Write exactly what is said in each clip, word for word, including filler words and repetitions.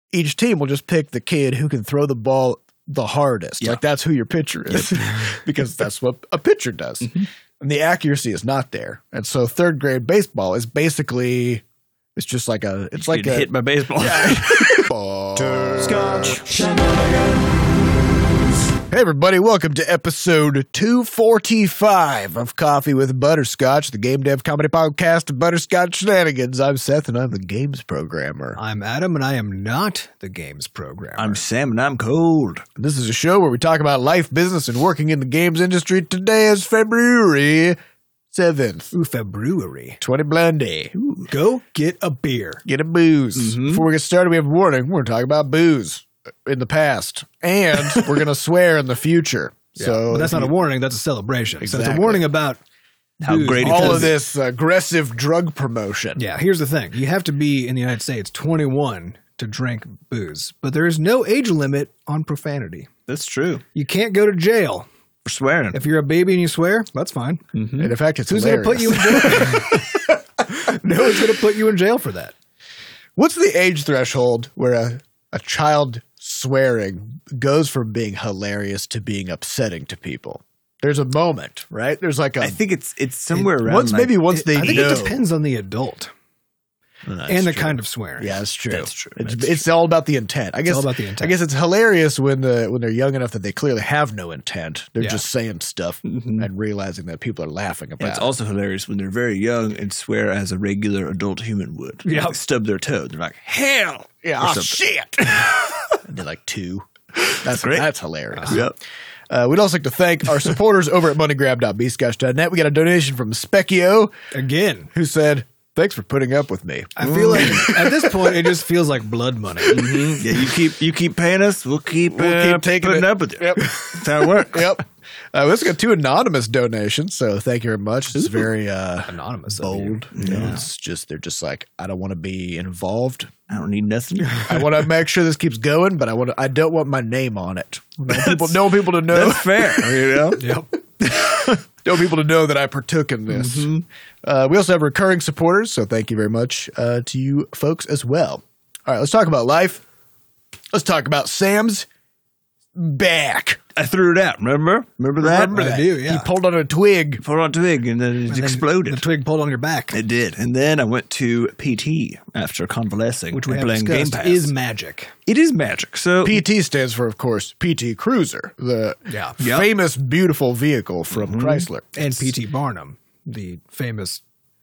each team will just pick the kid who can throw the ball the hardest. Yeah. Like that's who your pitcher is because that's what a pitcher does. Mm-hmm. And the accuracy is not there. And so third grade baseball is basically, it's just like a, it's you like a. hit by baseball. Yeah. Butterscotch Shenanigans. Hey everybody, welcome to episode two forty-five of Coffee with Butterscotch, the game dev comedy podcast of Butterscotch Shenanigans. I'm Seth and I'm the games programmer. I'm Adam and I am not the games programmer. I'm Sam and I'm cold. This is a show where we talk about life, business, and working in the games industry. Today is February seventh. Ooh, February. twenty Blondie. Ooh, go get a beer. Get a booze. Mm-hmm. Before we get started, we have a warning. We're going to talk about booze in the past, and we're going to swear in the future. Yeah, So but that's not you, a warning, that's a celebration. So it's Exactly. a warning about How booze. great it all is. of this aggressive drug promotion. Yeah, here's the thing. You have to be in the United States twenty-one to drink booze, but there is no age limit on profanity. That's true. You can't go to jail. We're swearing. If you're a baby and you swear, that's fine. Mm-hmm. And in fact, it's Who's going hilarious. to put you in jail? No one's going to put you in jail for that. What's the age threshold where a, a child swearing goes from being hilarious to being upsetting to people? There's a moment, right? There's like a I think it's it's somewhere around. once like, maybe once they I think know. it depends on the adult No, that's and the true. kind of swearing. Yeah, that's true. That's true. It's, That's it's all about the intent. I guess all about the intent. I guess it's hilarious when the when they're young enough that they clearly have no intent. They're Yeah. just saying stuff Mhm. and realizing that people are laughing And about. it's it. also hilarious when they're very young and swear as a regular adult human would. Yeah. Like they stub their toe. They're like, hell. Yeah, or oh something. shit. And they're like two. That's great. That's hilarious. Yep. Uh, we'd also like to thank our supporters over at money grab dot b scotch dot net. We got a donation from Specchio, Again, who said, "Thanks for putting up with me." I feel like at this point it just feels like blood money. Mhm. Yeah, you keep you keep paying us. We'll keep We'll uh, keep taking putting it. up with you. Yep. That's how it works. Yep. Uh, we also got two anonymous donations, so thank you very much. It's very uh, Anonymous. of you. bold. You know, it's just they're just like, I don't want to be involved. I don't need nothing. I want to make sure this keeps going, but I want to, I don't want my name on it. I want people, don't want people to know. That's fair. You know. Yep. Don't want people to know that I partook in this. Mm-hmm. Uh, we also have recurring supporters, so thank you very much uh, to you folks as well. All right, let's talk about life. Let's talk about Sam's back. I threw it out. Remember? Remember that? Remember I that? do, yeah. He pulled on a twig. Put on a twig and then it And then exploded. The twig pulled on your back, It did. And then I went to P T after convalescing which we and have playing Game discussed Pass. is magic. It is magic. So P T stands for, of course, P T Cruiser, the Yeah. Yep. famous, beautiful vehicle from Mm-hmm. Chrysler. And P T Barnum, the famous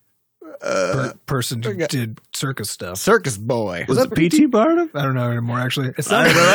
per- person who okay. did circus stuff. Circus boy. was it P T Barnum? I don't know anymore, actually. It's I not don't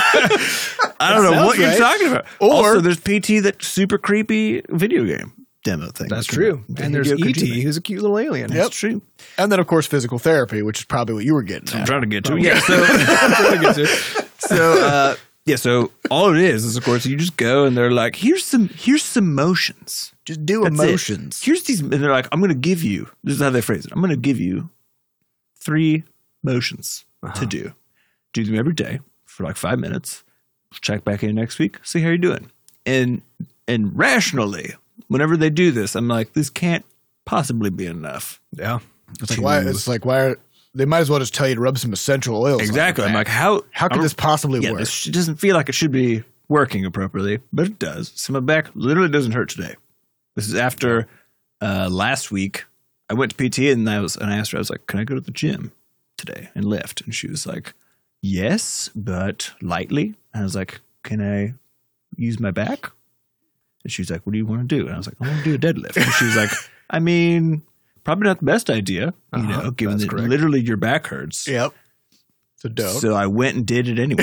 know. I don't know sounds what you're right. talking about. Or- also, there's P T, that super creepy video game demo thing. That's came true. out. And there's Hideo E T, Kojima. who's a cute little alien. That's true. And then, of course, physical therapy, which is probably what you were getting I'm at. trying to get to it. Yeah. So, so uh, yeah. So all it is is, of course, you just go and they're like, here's some, here's some motions. Just do That's it. emotions. Here's these, and they're like, I'm going to give you. This is how they phrase it. I'm going to give you three motions to do. Do them every day for like five minutes. Check back in next week. See how you're doing. And and rationally, whenever they do this, I'm like, this can't possibly be enough. Yeah. It's like, why, it's like, why are, they might as well just tell you to rub some essential oils. on Exactly. your I'm back. like, how how I could don't- this possibly Yeah, work? this sh- doesn't feel like it should be working appropriately, but it does. So my back literally doesn't hurt today. This is after uh, last week. I went to P T and I was and I asked her, I was like, can I go to the gym today and lift? And she was like, yes, but lightly. And I was like, can I use my back? And she was like, what do you want to do? And I was like, I want to do a deadlift. And she was like, I mean, probably not the best idea, you Uh-huh, know, given that's that correct. literally your back hurts. Yep. So dope. So I went and did it anyways,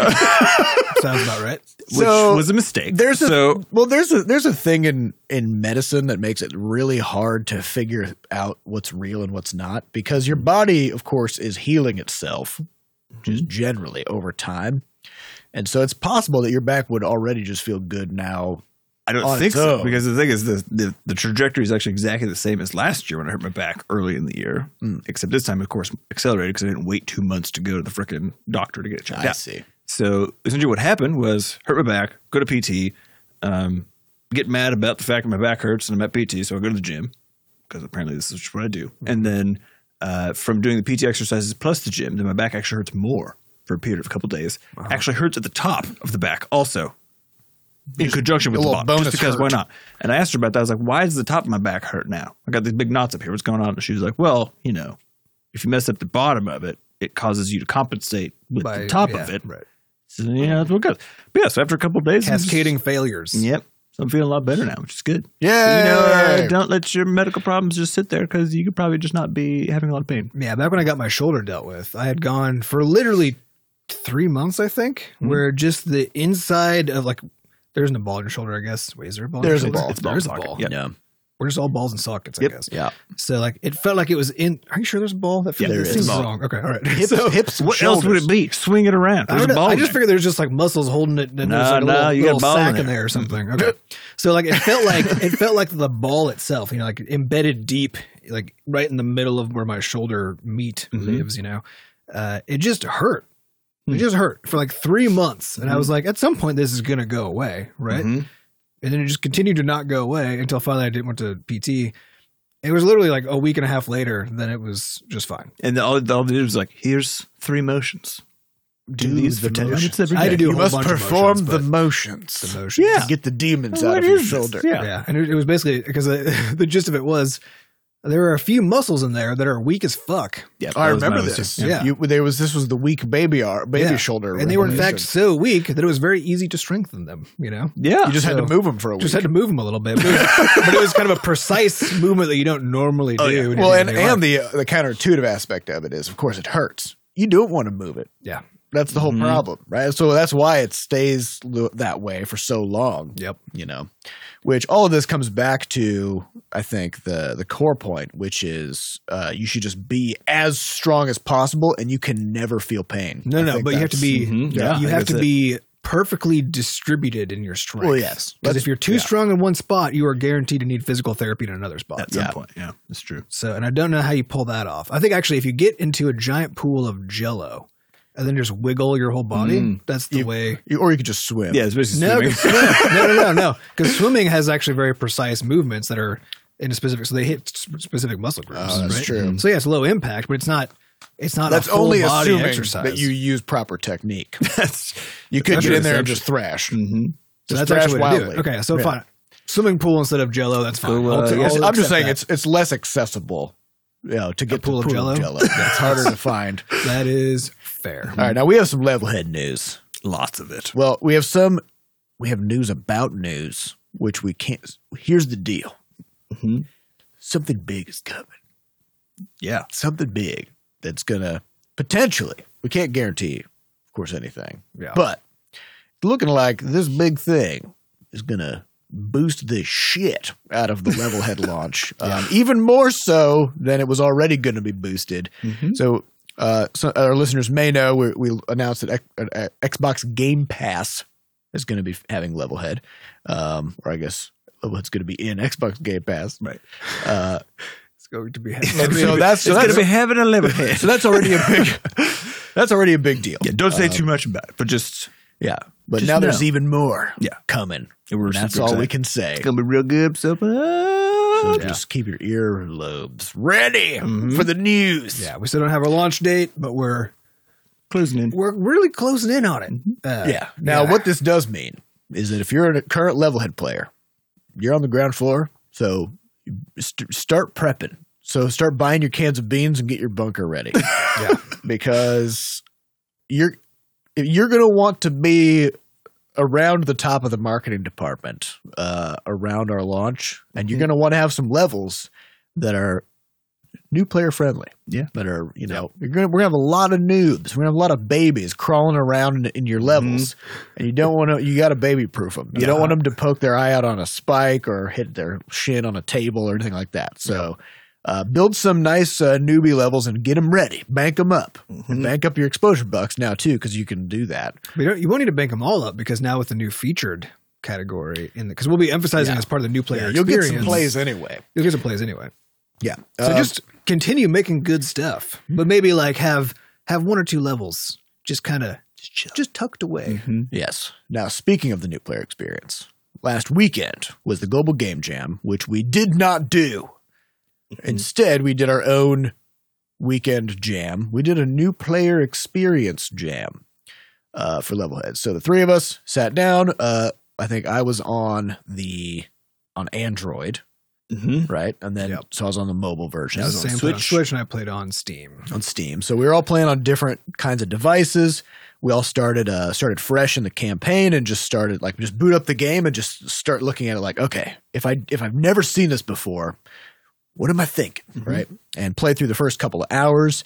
Sounds about right. which So, was a mistake. There's a so well, there's a there's a thing in in medicine that makes it really hard to figure out what's real and what's not, because your body, of course, is healing itself just generally over time, and so it's possible that your back would already just feel good now. I don't on think its so own. because the thing is the, the the trajectory is actually exactly the same as last year when I hurt my back early in the year, Mm. except this time, of course, accelerated because I didn't wait two months to go to the frickin' doctor to get it checked I out. see. So essentially, what happened was hurt my back, go to P T, um, get mad about the fact that my back hurts, and I'm at P T, so I go to the gym because apparently this is just what I do. And then uh, from doing the P T exercises plus the gym, then my back actually hurts more. for a period of a couple days. Uh-huh. Actually hurts at the top of the back also. In just conjunction with the bottom. Just because, hurt. Why not? And I asked her about that. I was like, why does the top of my back hurt now? I got these big knots up here. What's going on? And she was like, well, you know, if you mess up the bottom of it, it causes you to compensate with By, the top yeah, of it. Right. So, yeah, that's what it goes. But yeah, so after a couple of days. Cascading just, failures. Yep. So I'm feeling a lot better now, which is good. Yeah. You know, uh, don't let your medical problems just sit there because you could probably just not be having a lot of pain. Yeah, back when I got my shoulder dealt with, I had gone for literally three months, I think, mm-hmm. where just the inside of like, there isn't a ball in your shoulder, I guess. Wait, is there a ball? There's in your a ball. It's, there's a ball. Yeah. yeah. We're just all balls and sockets, I yep. guess. Yeah. So like it felt like it was in. Are you sure there's a ball? That yeah, there that is. seems wrong. Okay, all right. Hips, so, hips. What shoulders. else would it be? Swing it around. There's I, a ball. I just figured there's just like muscles holding it. And no, there's like a no, little, you little got a ball sack in in there or something. Okay. So like it felt like it felt like the ball itself. You know, like embedded deep, like right in the middle of where my shoulder meat mm-hmm. lives. You know, uh, it just hurt. It mm-hmm. just hurt for like three months, and mm-hmm. I was like, at some point this is gonna go away, right? Mm-hmm. And then it just continued to not go away until finally I did went to P T. It was literally like a week and a half later, then it was just fine. And all, all they did was like, here's three motions. Do, do these for ten minutes every day. I had to do you a whole must bunch perform of motions, the motions. The motions. Yeah. To get the demons well, out of your shoulder. Yeah. yeah. And it, it was basically, because the, the gist of it was, there are a few muscles in there that are weak as fuck. Yeah, I remember this. Yeah, you, there was this was the weak baby baby yeah. shoulder, and they were in fact so weak that it was very easy to strengthen them. You know, yeah, you just so, had to move them for a week. Just had to move them a little bit, but it was, but it was kind of a precise movement that you don't normally do. Oh, yeah. Well, and, and the uh, the counterintuitive aspect of it is, of course, it hurts. You don't want to move it. Yeah. That's the whole mm-hmm. problem, right? So that's why it stays that way for so long. Yep. You know, which all of this comes back to, I think, the the core point, which is uh, you should just be as strong as possible, and you can never feel pain. No, no, but you have to be. Mm-hmm. Yeah, you have to it. be perfectly distributed in your strength. Well, yes, because if you're too yeah. strong in one spot, you are guaranteed to need physical therapy in another spot. At some yeah. point, yeah, that's true. So, and I don't know how you pull that off. I think actually, if you get into a giant pool of Jell-O. And then just wiggle your whole body. Mm. That's the you, way. You, or you could just swim. Yeah, it's basically no, swimming. no, no, no, no. Because swimming has actually very precise movements that are in a specific. So they hit specific muscle groups. Oh, that's right? true. So yeah, it's low impact, but it's not. It's not. That's a full only body assuming exercise. that you use proper technique. that's you could that's get in there and just thrash. Mm-hmm. Just so that's thrash actually wildly. what you do. Okay, so yeah. fine. Swimming pool instead of Jell-O. That's fine. So, uh, I'll, yes, I'll I'm just saying that. it's it's less accessible. You know, to get a pool to of Jell-O. Jell-O. It's harder to find. That is fair. All right, now we have some Levelhead news. Lots of it. Well, we have some. We have news about news, which we can't. Here's the deal. Mm-hmm. Something big is coming. Yeah, something big that's gonna potentially. We can't guarantee, of course, anything. Yeah. But looking like this big thing is gonna boost the shit out of the Levelhead launch, um, even more so than it was already going to be boosted. Mm-hmm. So, uh, so our listeners may know we, we announced that X, uh, Xbox Game Pass is going to be having Levelhead, um, or I guess Levelhead's going to be in Xbox Game Pass, right? Uh, it's going to be. And so that's so it's that's going to be having a Levelhead. So that's already a big. That's already a big deal. Yeah, don't say um, too much about it, but just. Yeah, but Just now know. there's even more yeah. coming. And we're that's all excited. we can say. It's going to be real good. So, so yeah. just keep your earlobes ready mm-hmm. for the news. Yeah, we still don't have our launch date, but we're closing in. We're really closing in on it. Uh, yeah. Now, yeah. what this does mean is that if you're a current Levelhead player, you're on the ground floor, so st- start prepping. So start buying your cans of beans and get your bunker ready. Yeah, because you're you're going to want to be around the top of the marketing department uh, around our launch, and mm-hmm. you're going to want to have some levels that are new player friendly. Yeah, that are you know you're going to we're going to have a lot of noobs. We're going to have a lot of babies crawling around in, in your levels, mm-hmm. and you don't want to. You got to baby proof them. You yeah. don't want them to poke their eye out on a spike or hit their shin on a table or anything like that. So. Yeah. Uh, build some nice uh, newbie levels and get them ready. Bank them up. Mm-hmm. And bank up your exposure bucks now, too, because you can do that. But you, don't, you won't need to bank them all up because now with the new featured category, in because we'll be emphasizing yeah. as part of the new player yeah, you'll experience. You'll get some plays anyway. You'll get some plays anyway. Yeah. So um, just continue making good stuff, but maybe like have have one or two levels just kind of just, just tucked away. Mm-hmm. Yes. Now, speaking of the new player experience, last weekend was the Global Game Jam, which we did not do. Mm-hmm. Instead, we did our own weekend jam. We did a new player experience jam uh, for Levelhead. So the three of us sat down. Uh, I think I was on the on Android, Mm-hmm. right? And then Yep. so I was on the mobile version. That was the on same Switch. On Switch. Switch, and I played on Steam. on Steam. So we were all playing on different kinds of devices. We all started uh, started fresh in the campaign and just started like just boot up the game and just start looking at it like, okay, if I if I've never seen this before, what am I thinking, Mm-hmm. right? And played through the first couple of hours,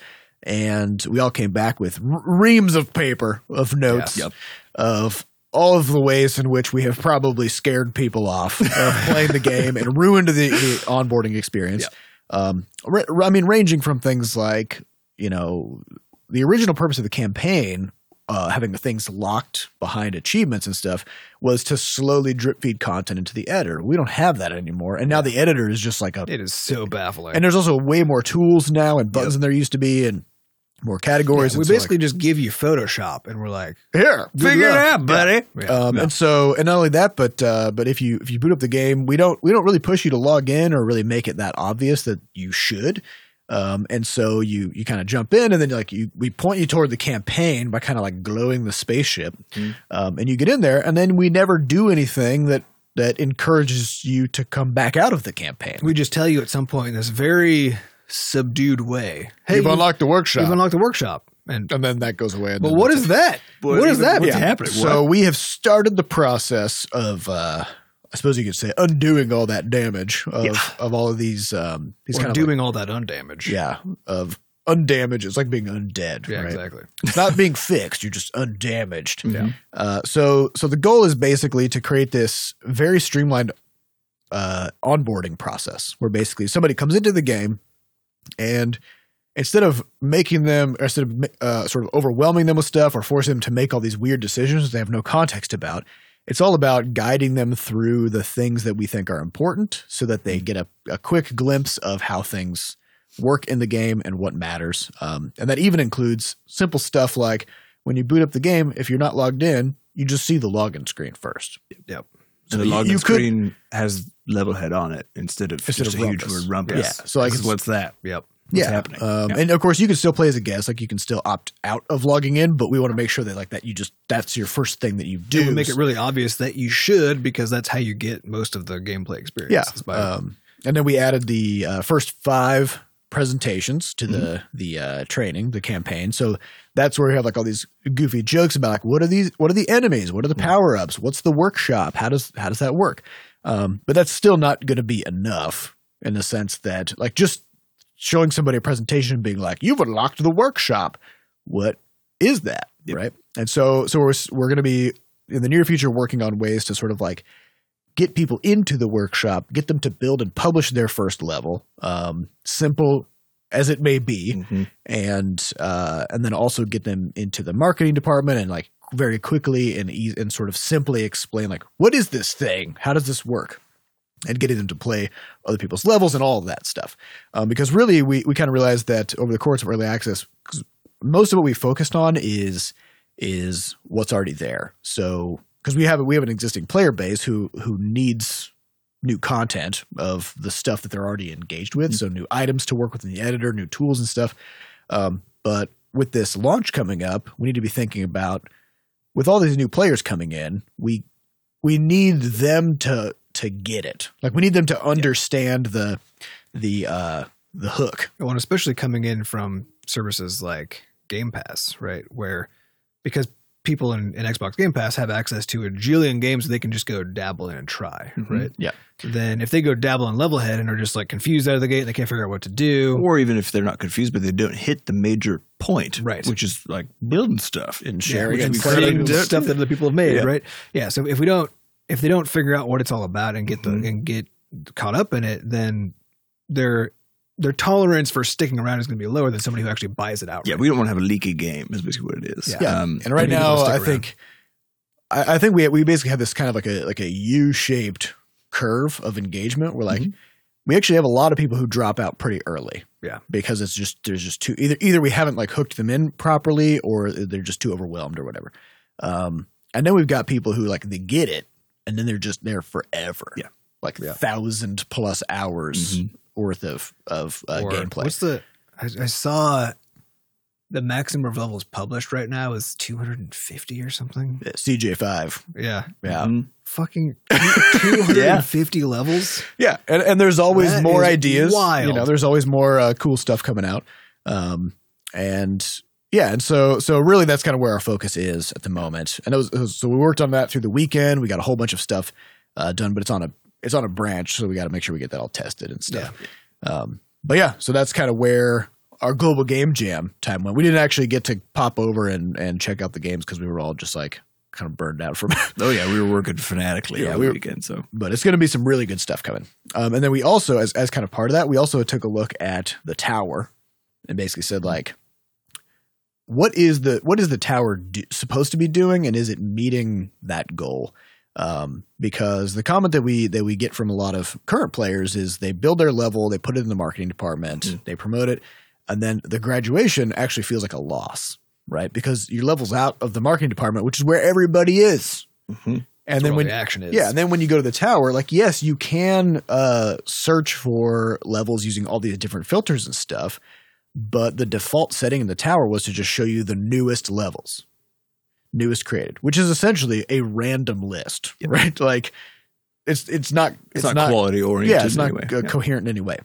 and we all came back with r- reams of paper of notes Yes. Yep. of all of the ways in which we have probably scared people off of playing the game and ruined the, the onboarding experience. Yep. Um, ra- I mean, ranging from things like, you know, the original purpose of the campaign, uh, having the things locked behind achievements and stuff, was to slowly drip feed content into the editor. We don't have that anymore. And now the editor is just like a, It is so baffling. and there's also way more tools now and buttons than there used to be and more categories. we and so, basically just give you Photoshop, and we're like, like, here, good Figure it luck. out, buddy. yeah. Um, Yeah. And so, and not only that, but uh, but if you if you boot up the game, we don't we don't really push you to log in or really make it that obvious that you should. Um, and so you you kind of jump in, and then like you we point you toward the campaign by kind of like glowing the spaceship, Mm-hmm. um, and you get in there, and then we never do anything that that encourages you to come back out of the campaign. we just tell you at some point in this very subdued way, hey, You've unlocked the workshop, you've unlocked the workshop. And and then that goes away. and but then what that's is it. that? What what is even- that? what's Yeah. happening? So we have started the process of, uh, I suppose you could say, undoing all that damage of, Yeah. of all of these um, these Or kind doing all that undamage. of like, yeah of undamaged. It's like being undead. Yeah, right? exactly. It's not being fixed. You're just undamaged. Yeah. Uh, so so the goal is basically to create this very streamlined uh, onboarding process where basically somebody comes into the game and instead of making them, or instead of uh, sort of overwhelming them with stuff or forcing them to make all these weird decisions they have no context about, it's all about guiding them through the things that we think are important so that they get a, a quick glimpse of how things work in the game and what matters. Um, and that even includes simple stuff like when you boot up the game, if you're not logged in, you just see the login screen first. Yep. And the you- login you could- screen has Levelhead on it instead of Instead just of a huge Rumpus. word rumpus. Yeah. So I This can- is what's that? Yep. What's yeah. happening? Um, Yeah. And of course, you can still play as a guest. Like you can still opt out of logging in, but we want to make sure that like that you just that's your first thing that you do. It would make it really obvious that you should, because that's how you get most of the gameplay experience. Yeah. is by- Um, and then we added the uh, first five presentations to the the uh, training, the campaign. So that's where we have like all these goofy jokes about like what are these, what are the enemies, what are the power ups, what's the workshop, how does how does that work? Um, but that's still not going to be enough in the sense that like just showing somebody a presentation and being like, you've unlocked the workshop. What is that? Yep. Right. And so, so we're, we're going to be in the near future working on ways to sort of like get people into the workshop, get them to build and publish their first level, um, simple as it may be. Mhm. And, uh, and then also get them into the marketing department and like very quickly and easy and sort of simply explain like, what is this thing? How does this work? And getting them to play other people's levels and all of that stuff. Um, because really, we, we kind of realized that over the course of early access, 'cause most of what we focused on is is what's already there. So because we have we have an existing player base who who needs new content of the stuff that they're already engaged with. So new items to work with in the editor, new tools and stuff. Um, but with this launch coming up, we need to be thinking about with all these new players coming in, we we need them to to get it. Like we need them to understand the the uh the hook. Well, and especially coming in from services like Game Pass, right? Where because people in, in Xbox Game Pass have access to a jillion games they can just go dabble in and try, Mhm. right? Yeah. Then if they go dabble in Levelhead and are just like confused out of the gate, they can't figure out what to do. Or even if they're not confused, but they don't hit the major point, Right. Which is like building stuff And Yeah, sharing which and is creating creating dirt. stuff that other people have made, Yeah. right? Yeah. So if we don't, if they don't figure out what it's all about and get the Mhm. and get caught up in it, then their their tolerance for sticking around is going to be lower than somebody who actually buys it out. Yeah, we don't want to have a leaky game. Is basically what it is. Yeah. Yeah, Um, and right people now, stick I around. think, I, I think we we basically have this kind of like a like a U-shaped curve of engagement. Where like Mhm. we actually have a lot of people who drop out pretty early. Yeah. because it's just there's just too either either we haven't like hooked them in properly or they're just too overwhelmed or whatever. Um, and then we've got people who like they get it and then they're just there forever. Yeah. like Yeah. thousand plus hours Mhm. worth of of uh, Or gameplay. what's the I, I saw the maximum of levels published right now is two hundred fifty or something. Yeah, C J five. Yeah. Yeah. Mhm. Fucking two hundred fifty yeah. levels. Yeah. And, and there's always That more is ideas. wild. You know, there's always more uh, cool stuff coming out. Um, and yeah. And so, so really that's kind of where our focus is at the moment. And it was, it was, so we worked on that through the weekend. We got a whole bunch of stuff uh, done, but it's on a, it's on a branch. So we got to make sure we get that all tested and stuff. Yeah. Um, but yeah, so that's kind of where our global game jam time went. We didn't actually get to pop over and, and check out the games because we were all just like kind of burned out from it. Oh yeah, we were working fanatically Yeah, all we were- weekend. So But it's going to be some really good stuff coming. Um, and then we also, as as kind of part of that, we also took a look at the tower and basically said like, what is the what is the tower do, supposed to be doing, and is it meeting that goal? Um, because the comment that we that we get from a lot of current players is they build their level, they put it in the marketing department, Mm. they promote it, and then the graduation actually feels like a loss, right? Because your level's out of the marketing department, which is where everybody is. Mhm. And then where when the action is. yeah, and then when you go to the tower, like yes, you can uh, search for levels using all these different filters and stuff, but the default setting in the tower was to just show you the newest levels, newest created, which is essentially a random list, right? Like it's it's not it's, not, quality oriented. yeah, it's not anyway. uh, Yeah. coherent in any way.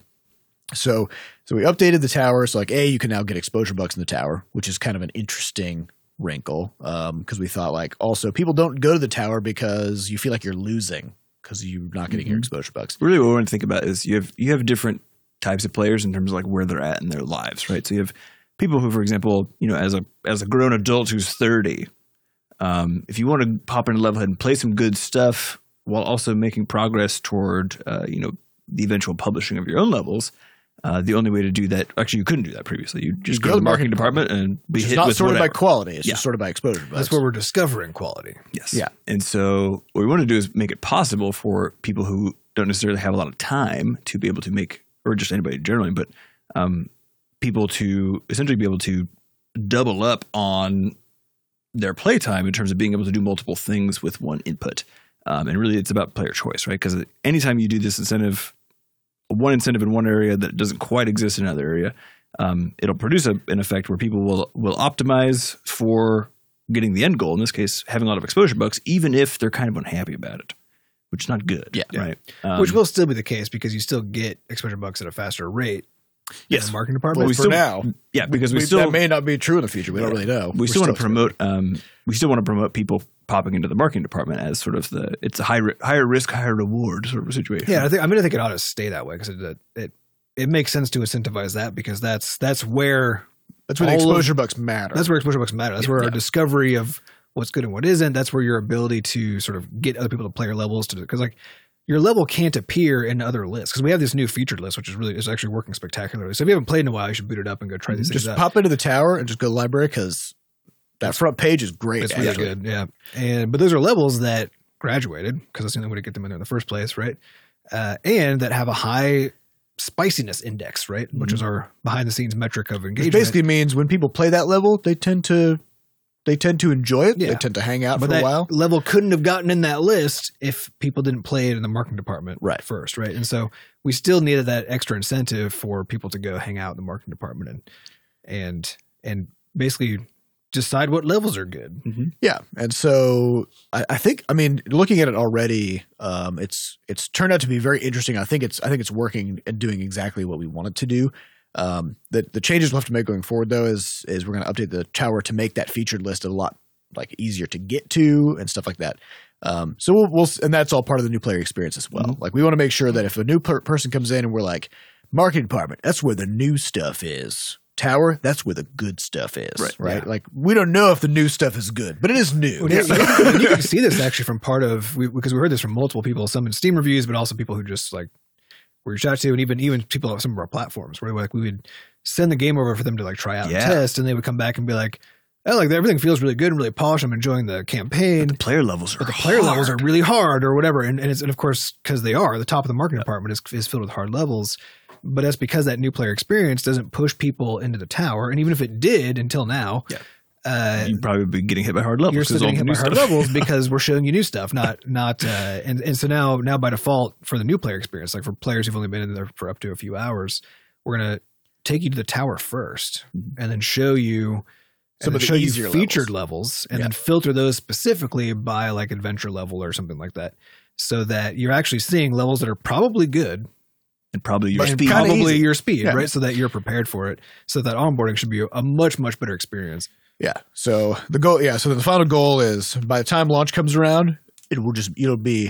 So so we updated the tower. So like a you can now get exposure bucks in the tower, which is kind of an interesting wrinkle because we thought like also people don't go to the tower because you feel like you're losing because you're not getting your Mhm. exposure bucks. Really, what we want to think about is you have you have different types of players in terms of like where they're at in their lives, right? So you have people who, for example, you know, as a as a grown adult who's thirty, um, if you want to pop into Levelhead and play some good stuff while also making progress toward, uh, you know, the eventual publishing of your own levels. Uh, the only way to do that, actually, you couldn't do that previously. You just go to the marketing department and be Which is hit not with sorted whatever. by quality. It's Yeah. just sorted by exposure bucks. That's where we're discovering quality. Yes. Yeah. And so what we want to do is make it possible for people who don't necessarily have a lot of time to be able to make, or just anybody generally, but um, people to essentially be able to double up on their playtime in terms of being able to do multiple things with one input. Um, and really it's about player choice, right? Because anytime you do this incentive, one incentive in one area that doesn't quite exist in another area, um, it'll produce a, an effect where people will will optimize for getting the end goal, in this case, having a lot of exposure bucks, even if they're kind of unhappy about it, which is not good. Yeah. Right. Um, Which will still be the case because you still get exposure bucks at a faster rate in yes. the marketing Well, department. we for still- now. Yeah, because we, We- still that may not be true in the future. We don't really know. we We're still want to still promote um, we still want to promote people popping into the marketing department as sort of the it's a high ri- higher risk, higher reward sort of a situation. Yeah, I think I mean I think it ought to stay that way because it, it it makes sense to incentivize that because that's that's where That's where the all of- exposure bucks matter. that's where exposure bucks matter. That's where our discovery of what's good and what isn't. That's where your ability to sort of get other people to play your levels to because like your level can't appear in other lists because we have this new featured list which is really is actually working spectacularly. So if you haven't played in a while, you should boot it up and go try these just things out. pop into the tower and just go to the library because that front page is great. It's really actually. good, yeah. And but those are levels that graduated because that's the only way to get them in there in the first place, right? Uh, and that have a high spiciness index, right? Which is our behind the scenes metric of Which engagement. basically means when people play that level, they tend to they tend to enjoy it. Yeah. They tend to hang out but for a that while. level couldn't have gotten in that list if people didn't play it in the marketing department Right. first, right? And so we still needed that extra incentive for people to go hang out in the marketing department and and and basically decide what levels are good. Yeah, and so I, I think I mean looking at it already, um, it's it's turned out to be very interesting. I think it's I think it's working and doing exactly what we want it to do. Um, the the changes we'll have to make going forward though is is we're going to update the tower to make that featured list a lot like easier to get to and stuff like that. Um, so we'll, we'll and that's all part of the new player experience as well. Mm-hmm. Like we want to make sure that if a new per- person comes in and we're like marketing department, that's where the new stuff is. Tower, that's where the good stuff is, Right. right? Yeah. Like we don't know if the new stuff is good, but it is new. Well, yeah, and you can see this actually from part of we, because we heard this from multiple people, some in Steam reviews, but also people who just like we reached out to, and even even people on some of our platforms where like we would send the game over for them to like try out Yeah. and test, and they would come back and be like, "Oh, like everything feels really good and really polished. I'm enjoying the campaign." The player levels are But the player hard. levels are really hard or whatever, and and, it's, and of course because they are the top of the marketing department is is filled with hard levels. But that's because that new player experience doesn't push people into the tower, and even if it did until now, Yeah. uh, You'd probably be getting hit by hard levels. you're 'cause still all getting the hit by new hard stuff. levels because we're showing you new stuff, not not uh, and and so now now by default for the new player experience, like for players who've only been in there for up to a few hours, we're gonna take you to the tower first and then show you Some and of the show you easier featured levels. levels, and Yeah. then filter those specifically by like adventure level or something like that, so that you're actually seeing levels that are probably good And probably your But speed. kinda probably easy. your speed, Yeah. right? So that you're prepared for it. So that onboarding should be a much, much better experience. Yeah. So the goal, yeah. So the final goal is by the time launch comes around, it will just it'll be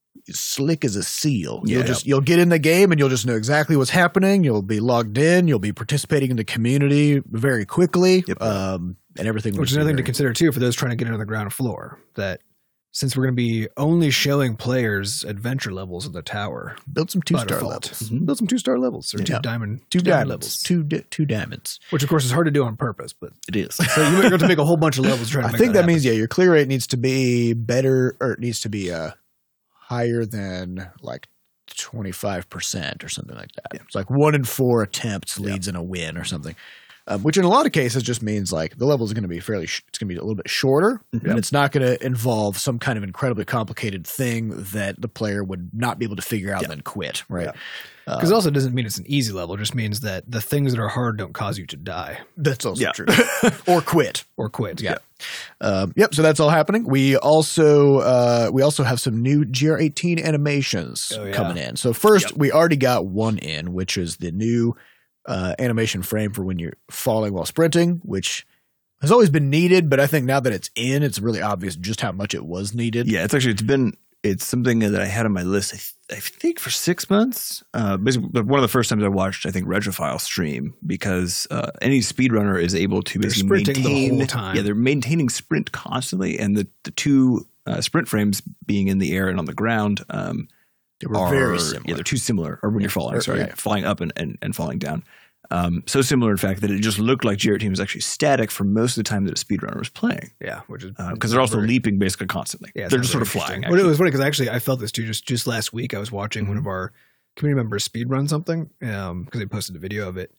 slick as a seal. You'll Yeah. just you'll get in the game and you'll just know exactly what's happening. You'll be logged in. You'll be participating in the community very quickly. Yep. Um, and everything. will Which is just be another thing to very- consider too for those trying to get into the ground floor. That since we're going to be only showing players adventure levels of the tower, build some two by star default. levels. Mhm. Build some two star levels or two Yeah. diamond Two diamond diamonds. levels, Two di- two diamonds. which of course is hard to do on purpose. But It is. so you have to make a whole bunch of levels trying to I make think that happen. means yeah, your clear rate needs to be better, or it needs to be uh higher than like twenty five percent or something like that. It's like one in four attempts leads in a win or something. Um, which in a lot of cases just means like the level is going to be fairly, sh- it's going to be a little bit shorter, and it's not going to involve some kind of incredibly complicated thing that the player would not be able to figure out and then quit, right? Because it also doesn't mean it's an easy level. It just means that the things that are hard don't cause you to die That's also Yeah. true. Or quit. or quit. Yeah. Um, yep. So that's all happening. We also uh, we also have some new G R eighteen animations Oh, yeah. coming in. So first, Yep. we already got one in, which is the new uh, animation frame for when you're falling while sprinting, which has always been needed, but I think now that it's in, it's really obvious just how much it was needed. Yeah, it's actually it's been it's something that I had on my list. I, th- I think for six months. Uh, basically, one of the first times I watched, I think Retrophile stream because uh, any speedrunner is able to They're basically sprinting the maintain. whole time. Yeah, they're maintaining sprint constantly, and the the two uh, sprint frames being in the air and on the ground. Um, They were are, very similar. Yeah, they're too similar. Or when you're falling, Or- sorry, yeah. flying up and, and, and falling down. Um, so similar, in fact, that it just looked like G R eighteen was actually static for most of the time that a speedrunner was playing. Yeah, which is Because they're also very- leaping basically constantly. Yeah, it's they're not just sort very of flying. interesting. Actually. Well, it was funny because actually I felt this too. Just just last week, I was watching Mm-hmm. one of our community members speed run something um, because they posted a video of it,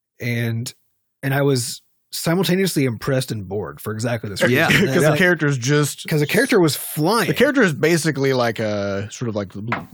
and and I was simultaneously impressed and bored for exactly this reason. Yeah. Because That- the character's just because the character was flying. the character is basically like a sort of like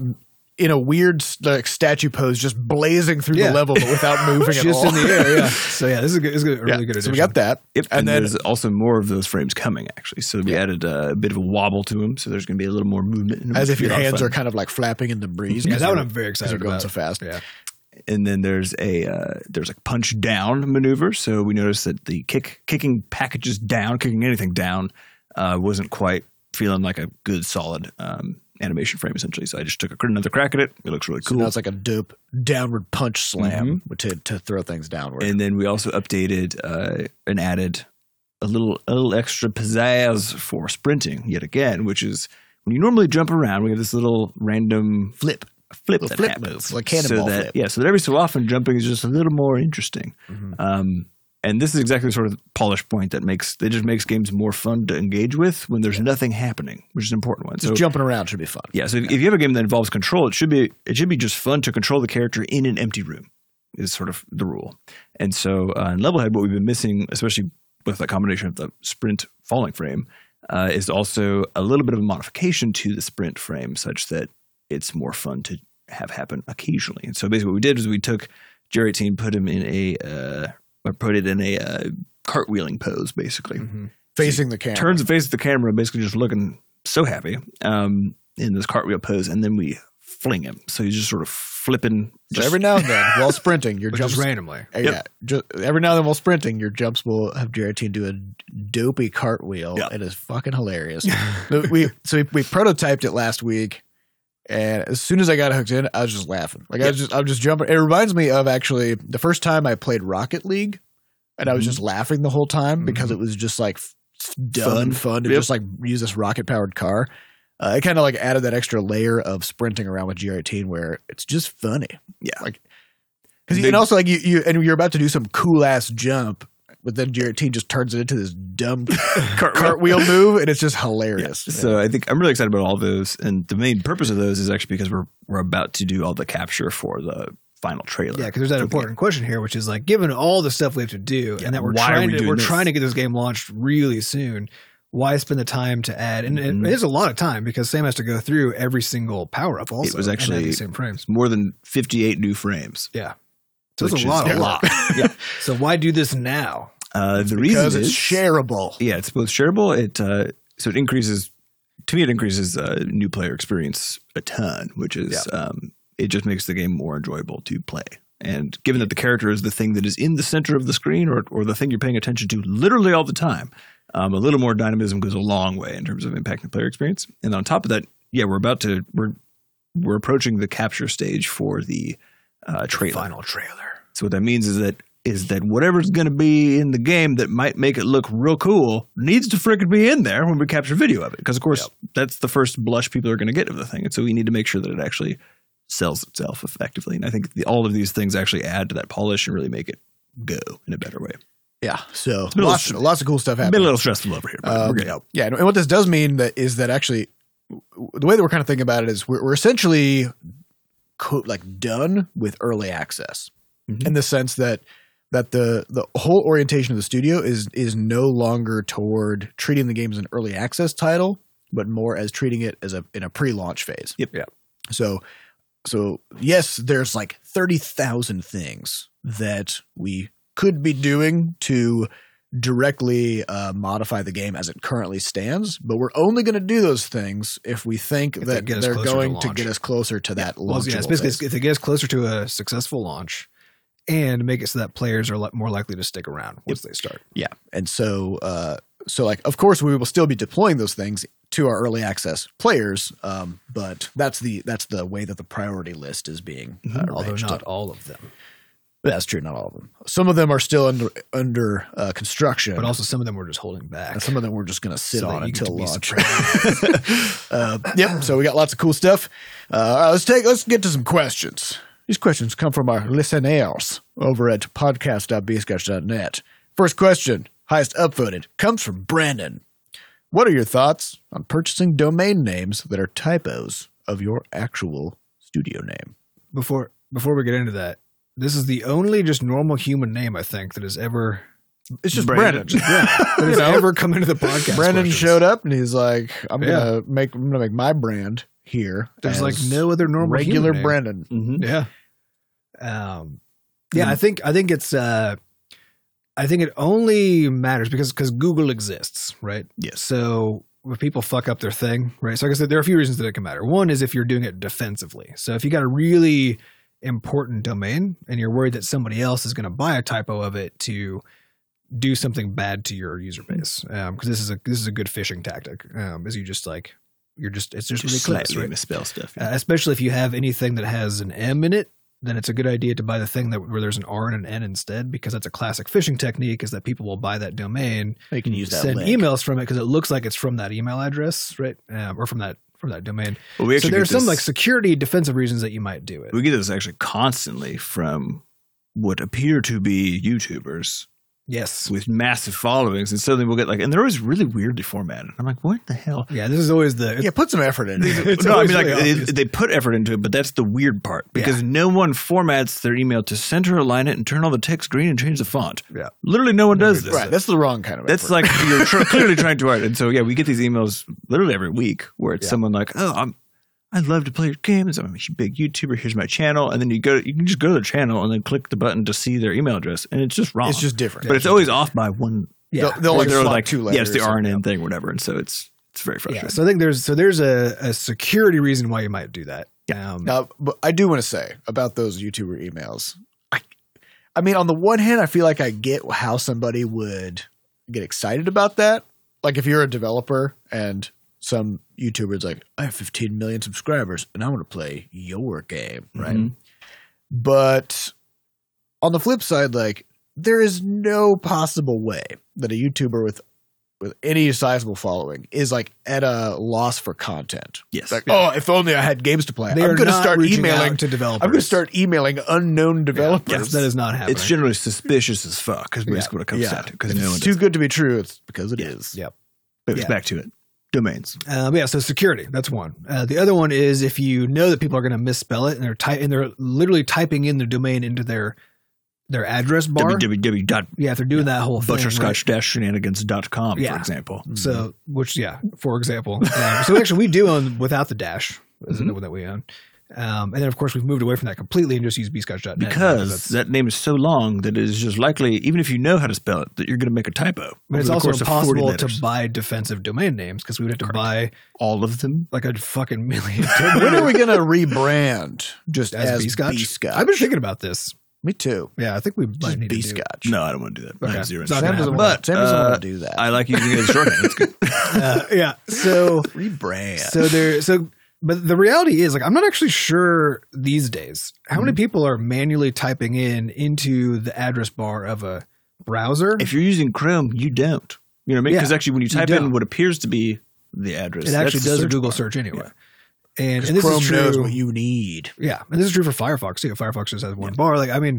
in a weird like statue pose, just blazing through Yeah. the level, but without moving at just all. in the air. Yeah. So yeah, this is a, good, this is a really Yeah. good addition. So we got that. Yep. And And, then- there's also more of those frames coming, actually. So we added uh, a bit of a wobble to them. So there's going to be a little more movement. in them, As which if will your be a lot of hands fun. are kind of like flapping in the breeze. Yeah, 'cause that one they're- I'm very 'cause excited they're going about. so fast. Yeah. And then there's a uh, there's a punch down maneuver. So we noticed that the kick kicking packages down, kicking anything down, uh, wasn't quite feeling like a good solid um, animation frame essentially. So I just took a, another crack at it. It looks really So cool. now it's like a dope downward punch slam to to throw things downward. And then we also updated uh, and added a little a little extra pizzazz for sprinting yet again, which is when you normally jump around, we have this little random flip. Flip Little that flip happens. move, like cannonball so that, flip. Yeah, so that every so often jumping is just a little more interesting. Um, and this is exactly the sort of polish point that makes it just makes games more fun to engage with when there's nothing happening, which is an important one. just So jumping around should be fun. yeah, so if, if you have a game that involves control, it should be it should be just fun to control the character in an empty room. Is sort of the rule. And so uh, in Levelhead, what we've been missing, especially with the combination of the sprint falling frame, uh, is also a little bit of a modification to the sprint frame, such that it's more fun to have happen occasionally. And so basically, what we did was we took G R eighteen, put him in a uh, or put it in a uh, cartwheeling pose, basically. Facing the camera. Turns and faces the camera, basically just looking so happy um, in this cartwheel pose, and then we fling him. So he's just sort of flipping. So Just, every now and then, while sprinting, your But jumps just randomly. Uh, Yeah, ju- every now and then while sprinting, your jumps will have G R eighteen do a dopey cartwheel. Yeah. It is fucking hilarious. So we so we, we prototyped it last week, and as soon as I got hooked in, I was just laughing. Like I was just I'm just jumping. It reminds me of actually the first time I played Rocket League, and I was just laughing the whole time because it was just like f- dumb Fun. and fun to Yep. just like use this rocket powered car. Uh, it kind of like added that extra layer of sprinting around with G R eighteen where it's just funny. Yeah. Like, because Big- and also like you, you and you're about to do some cool ass jump, but then G R eighteen just turns it into this dumb cartwheel move, and it's just hilarious. So I think I'm really excited about all those, and the main purpose of those is actually because we're we're about to do all the capture for the final trailer. Yeah, because there's that important question here, which is like, given all the stuff we have to do, Yeah, and that we're why are trying we to doing we're this? trying to get this game launched really soon. Why spend the time to add? And Mhm. it is a lot of time because Sam has to go through every single power up. Also, It was and add actually- the same frames. It's more than fifty-eight new frames. Yeah, So it's which a lot is of a work. lot. Yeah. So why do this now? Uh, the Because reason it's is shareable. yeah, it's both shareable. It uh, so it increases. To me, it increases uh, new player experience a ton, which is um, it just makes the game more enjoyable to play. And given that the character is the thing that is in the center of the screen, or or the thing you're paying attention to literally all the time, um, a little more dynamism goes a long way in terms of impacting player experience. And on top of that, yeah, we're about to we're we're approaching the capture stage for the uh, trailer. Final trailer. So what that means is that is that whatever's going to be in the game that might make it look real cool needs to freaking be in there when we capture video of it. Because, of course, yep. that's the first blush people are going to get of the thing. And so we need to make sure that it actually sells itself effectively. And I think the, all of these things actually add to that polish and really make it go in a better way. Yeah. So been a lots, little- lots of cool stuff Been a happening. little stressful over here, but Um, we're good. Yeah. And what this does mean that is that actually the way that we're kind of thinking about it is we're, we're essentially co- like done with early access Mhm. in the sense that that the the whole orientation of the studio is is no longer toward treating the game as an early access title, but more as treating it as a in a pre-launch phase. Yep. Yeah. So so yes, there's like thirty thousand things that we could be doing to directly uh, modify the game as it currently stands, but we're only going to do those things if we think If they that get us they're closer to going to, launch. get us closer to that Well, launch. yeah, it's basically if it gets closer to a successful launch and make it so that players are li- more likely to stick around once they start. Yeah. And so, uh, so like, of course, we will still be deploying those things to our early access players, um, but that's the that's the way that the priority list is being uh, Although arranged. not all of them. That's true, not all of them. Some of them are still under under uh, construction, But also some of them we're just holding back. and some of them we're just going to sit So that on you get until to be launch. surprised. uh, yep. So we got lots of cool stuff. Uh, all right, let's take let's get to some questions. These questions come from our listeners over at podcast dot b scotch dot net. First question, highest upvoted, comes from Brandon. What are your thoughts on purchasing domain names that are typos of your actual studio name? Before before we get into that, this is the only just normal human name I think that has ever It's just Brandon. Brandon. that has ever come into the podcast. Brandon questions. showed up and he's like, "I'm Yeah. gonna make I'm gonna make my brand here." There's as like no other normal regular human name. Brandon. Mhm. Yeah. Um, yeah, I think I think it's uh, I think it only matters because because Google exists, right? Yes. So if people fuck up their thing, right? So like I said, there are a few reasons that it can matter. One is if you're doing it defensively. So if you got a really important domain and you're worried that somebody else is going to buy a typo of it to do something bad to your user base, because um, this is a this is a good phishing tactic. Um, is you just like you're just it's just, Just really close, slightly right? misspell stuff. Uh, especially if you have anything that has an M in it, then it's a good idea to buy the thing that where there's an R and an N instead, because that's a classic phishing technique. Is that people will buy that domain, You can use that send link. emails from it because it looks like it's from that email address, right, um, or from that from that domain. Well, we So actually there's get some this- like security defensive reasons that you might do it. we get this actually constantly from what appear to be YouTubers Yes. with massive followings, and suddenly we'll get like, and they're always really weirdly formatted. I'm like, what the hell? Yeah, this is always the Yeah, put some effort into it. It's no, I always mean, like really it- obvious. they put effort into it, but that's the weird part because no one formats their email to center align it and turn all the text green and change the font. Yeah. Literally, no one does this. Right, that's the wrong kind of That's effort. like you're tr- clearly trying to write. And so, yeah, we get these emails literally every week where it's Yeah. someone like, "Oh, I'm, I love to play your games. I'm a big YouTuber. Here's my channel." And then you go, you can just go to their channel and then click the button to see their email address, and it's just wrong. It's just different. but it's always off by one. yeah. They'll, they'll or like they're swap like, two yeah, letters. it's the R and or- N thing, or whatever. And so it's it's very frustrating. Yeah, so I think there's so there's a, a security reason why you might do that. Yeah. Um, Now, but I do want to say about those YouTuber emails. I, I mean, on the one hand, I feel like I get how somebody would get excited about that. Like if you're a developer and some YouTuber's like, I have fifteen million subscribers and I want to play your game, right? Mhm. But on the flip side, like there is no possible way that a YouTuber with with any sizable following is like at a loss for content. Yes. Like, oh, if only I had games to play. they I'm are going to not start reaching emailing out to developers. I'm going to start emailing unknown developers. Yes, that is not happening. It's generally suspicious as fuck. Is basically what it comes yeah. down to. Because If no one it's does too good to be true. It's because it is. Yep. But it's Yeah. back to it. Domains. Um, yeah, so security, that's one. Uh, the other one is if you know that people are going to misspell it and they're ty- and they're literally typing in the domain into their their address bar. www dot Yeah, if they're doing that whole thing. right? butterscotch dash shenanigans dot com, Yeah. for example. So, which, yeah, for example. Um, so actually, we do own without the dash, is Mhm. the one that we own. Um, and then, of course, we've moved away from that completely and just use b scotch dot net. Because that name is so long that it is just likely, even if you know how to spell it, that you're going to make a typo. But it's over the also course of forty impossible to letters. buy defensive domain names because we would have to buy all of them. like a fucking million. When are we going to rebrand just as, as, B scotch? B-Scotch? I've been thinking about this. Me too. Yeah, I think we Just might need to do B-Scotch. No, I don't want to do that. I Okay. have zero It's not interest. gonna Sam doesn't, happen. want, Sam doesn't uh, want to do that. I like using it as shorthand. It's good. Uh, yeah. So Rebrand. so there so but the reality is like I'm not actually sure these days how many people are manually typing in into the address bar of a browser. If you're using Chrome, you don't. You know what I mean? Yeah, Because actually, when you you type don't. in what appears to be the address, it actually that's the does a search Google bar. search anyway. Yeah. And, 'Cause and this Chrome is true. knows what you need. Yeah, and this is true for Firefox too. Firefox just has one bar. Like, I mean,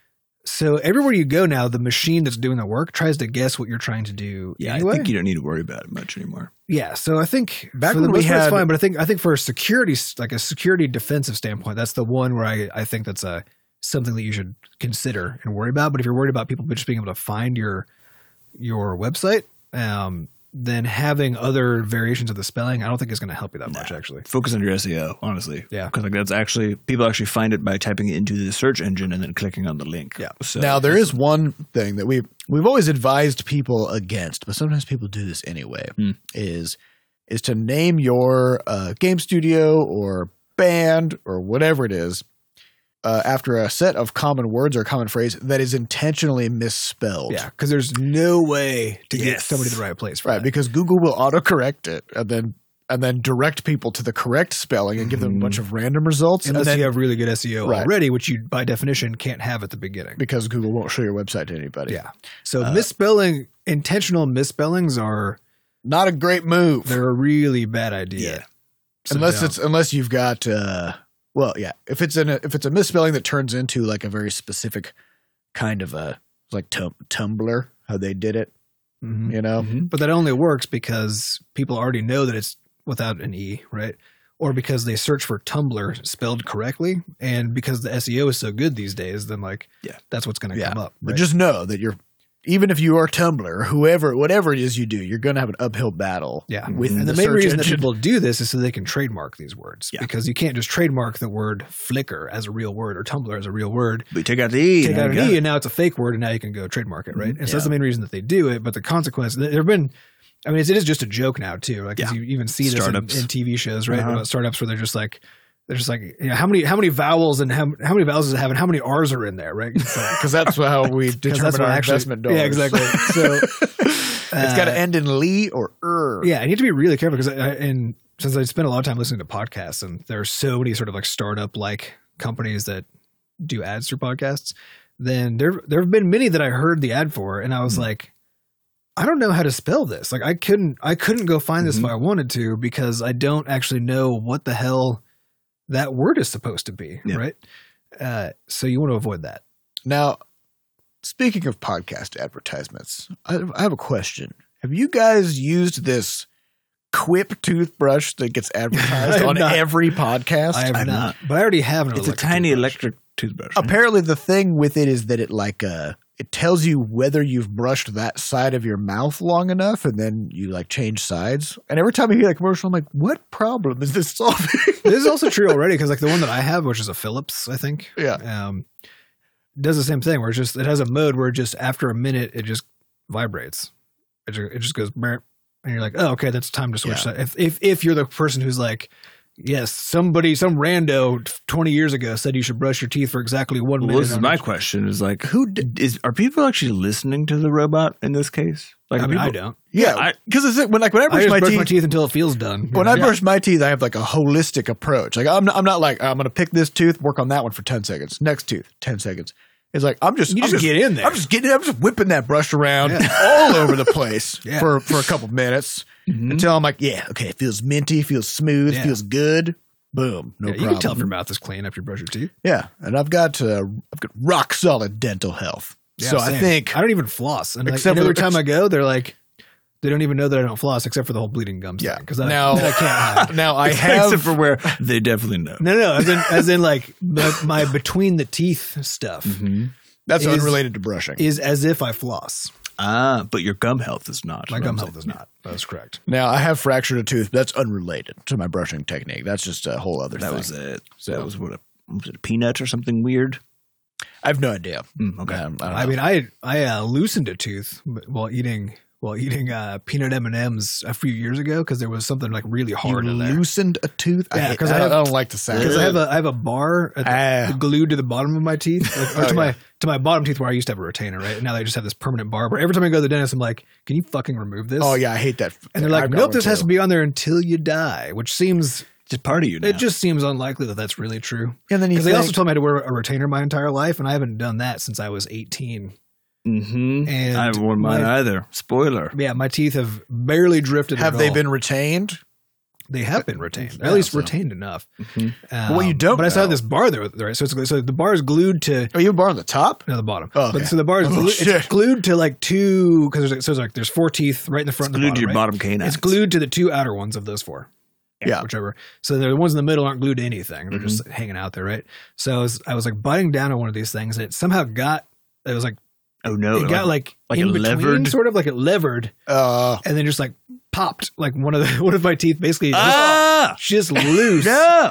so everywhere you go now, the machine that's doing the work tries to guess what you're trying to do. Yeah, anyway. I think you don't need to worry about it much anymore. Yeah, so I think Back for the when we most part, it's had- fine. But I think I think for a security, like a security defensive standpoint, that's the one where I, I think that's a something that you should consider and worry about. But if you're worried about people just being able to find your your website, um, then having other variations of the spelling, I don't think is going to help you that much. Actually, Focus on your S E O, honestly. Yeah. Because like that's actually people actually find it by typing it into the search engine and then clicking on the link. Yeah. So Now there is one thing that we've we've always advised people against, but sometimes people do this anyway. Hmm. Is is to name your uh, game studio or band or whatever it is uh, after a set of common words or a common phrase that is intentionally misspelled. yeah, because there's no way to get Yes. somebody to the right place for Right, that. because Google will autocorrect it and then and then direct people to the correct spelling and give them a bunch of random results. Unless and then, you have really good S E O Right. already, which you by definition can't have at the beginning. because Google won't show your website to anybody. Yeah. So Uh, misspelling, intentional misspellings are Not a great move. they're a really bad idea. Yeah. So unless don't. it's unless you've got uh well yeah if it's in a, if it's a misspelling that turns into like a very specific kind of a like tum- Tumblr how they did it Mhm. you know Mhm. But that only works because people already know that it's without an E, right? Or because they search for Tumblr spelled correctly, and because the S E O is so good these days, then like Yeah. that's what's going to yeah come up. but right? just know that you're even if you are Tumblr or whoever whatever it is you do you're going to have an uphill battle Yeah. with And the, the main search reason that engine. people do this is so they can trademark these words. Yeah. Because you can't just trademark the word Flickr as a real word or Tumblr as a real word. But you take out the E. Take and out an you got E it. and now it's a fake word and now you can go trademark it, right? And so Yeah. that's the main reason that they do it. But the consequence, there have been, I mean, it's, it is just a joke now too. Like 'cause Yeah. you even see this in, Startups. in T V shows, right? Uh-huh. About startups where they're just like, they're just like, you know, how many how many vowels and how, how many vowels does it have and how many R's are in there, right? It's like, because that's how we 'cause determine that's what our actually- investment dollars. Yeah, exactly. So it's got uh, to end in Lee or er. yeah, and you have to be really careful because, I, and since I spent a lot of time listening to podcasts, and there are so many sort of like startup like companies that do ads through podcasts, then there there have been many that I heard the ad for, and I was Mm. like, I don't know how to spell this. Like I couldn't I couldn't go find this Mhm. if I wanted to because I don't actually know what the hell that word is supposed to be, Yeah. right? Uh, so you want to avoid that. Now, speaking of podcast advertisements, I, I have a question. Have you guys used this Quip toothbrush that gets I advertised have on not. every podcast? I have I'm not, not. but I already have an It's a electric tiny toothbrush. electric toothbrush. right? Apparently, the thing with it is that it like uh, it tells you whether you've brushed that side of your mouth long enough, and then you like change sides. And every time I hear that commercial, I'm like, "What problem is this solving?" This is also true already because like the one that I have, which is a Philips, I think, yeah, um, does the same thing where it's just it has a mode where just after a minute it just vibrates. It just, it just goes burp, and you're like, oh, okay, that's time to switch. Yeah. Side. If if if you're the person who's like, yes, somebody, some rando twenty years ago said you should brush your teeth for exactly one Well, minute. this is on my each- question: is like, who d- is? Are people actually listening to the robot in this case? Like, I mean, I people- don't. yeah. Because when like when I I brush just my brush teeth, my teeth until it feels done. when you I know? brush my teeth, I have like a holistic approach. Like I'm not, I'm not like I'm gonna pick this tooth, work on that one for ten seconds. Next tooth, ten seconds. It's like I'm just You I'm just get in there. I'm just getting I'm just whipping that brush around Yeah. all over the place Yeah. for for a couple minutes Mhm. until I'm like, yeah, okay, it feels minty, feels smooth, Yeah. feels good. Boom, no Yeah, you problem. can tell if your mouth is clean after you brush your teeth. Yeah, and I've got uh, I've got rock solid dental health. Yeah, so I same. think I don't even floss. And, like, Except and every for- time I go, they're like, they don't even know that I don't floss except for the whole bleeding gums yeah. thing. Because I, now I can't hide. now I Except have for where they definitely know. No, no, as in, as in like my, my between the teeth stuff Mhm. that's is- unrelated to brushing. is as if I floss. Ah, but your gum health is not. My gum health is not. That's correct. Now, I have fractured a tooth. That's unrelated to my brushing technique. That's just a whole other That thing. was it. So- that was what a was it a peanut or something weird? I have no idea. Mm, okay. Um, I, don't I know. mean, I I uh, loosened a tooth while eating while eating uh, peanut M and M's a few years ago because there was something like really you hard in there. loosened a tooth? Yeah, I, hate- 'cause I, I have- I don't like the sound. Because I have a I have a bar at the, Ah. glued to the bottom of my teeth, like, or Oh, to my yeah. to my bottom teeth where I used to have a retainer, right? And now they just have this permanent bar. Where every time I go to the dentist, I'm like, "Can you fucking remove this?" Oh, yeah, I hate that. And they're like, I've got "Nope, one this has too. to be on there until you die," which seems Just part of you now. it just seems unlikely that that's really true. And then you Because they think, also told me I had to wear a retainer my entire life, and I haven't done that since I was eighteen. Mm-hmm. And I haven't worn mine my- either. Spoiler. Yeah, my teeth have barely drifted. have at they all. been retained? They have been retained, Yeah, at least so- retained enough. Mhm. Um, What you don't but I still have know- this bar there, right? So it's so the bar is glued to Are you a bar on the top? no the bottom. Oh, okay. But so the bar is Oh, glued, shit. it's glued to like two because there's so it's like there's four teeth right in the front. It's and the glued to your right? bottom canines. It's glued to the two outer ones of those four. Yeah. whichever. So the ones in the middle aren't glued to anything; they're Mm-hmm. just hanging out there, right? So I was, I was like biting down on one of these things, and it somehow got. It was like Oh no! it got like, like in it between, levered? sort of like it levered, Uh, and then just like popped, like one of the one of my teeth basically just, ah just loose. no!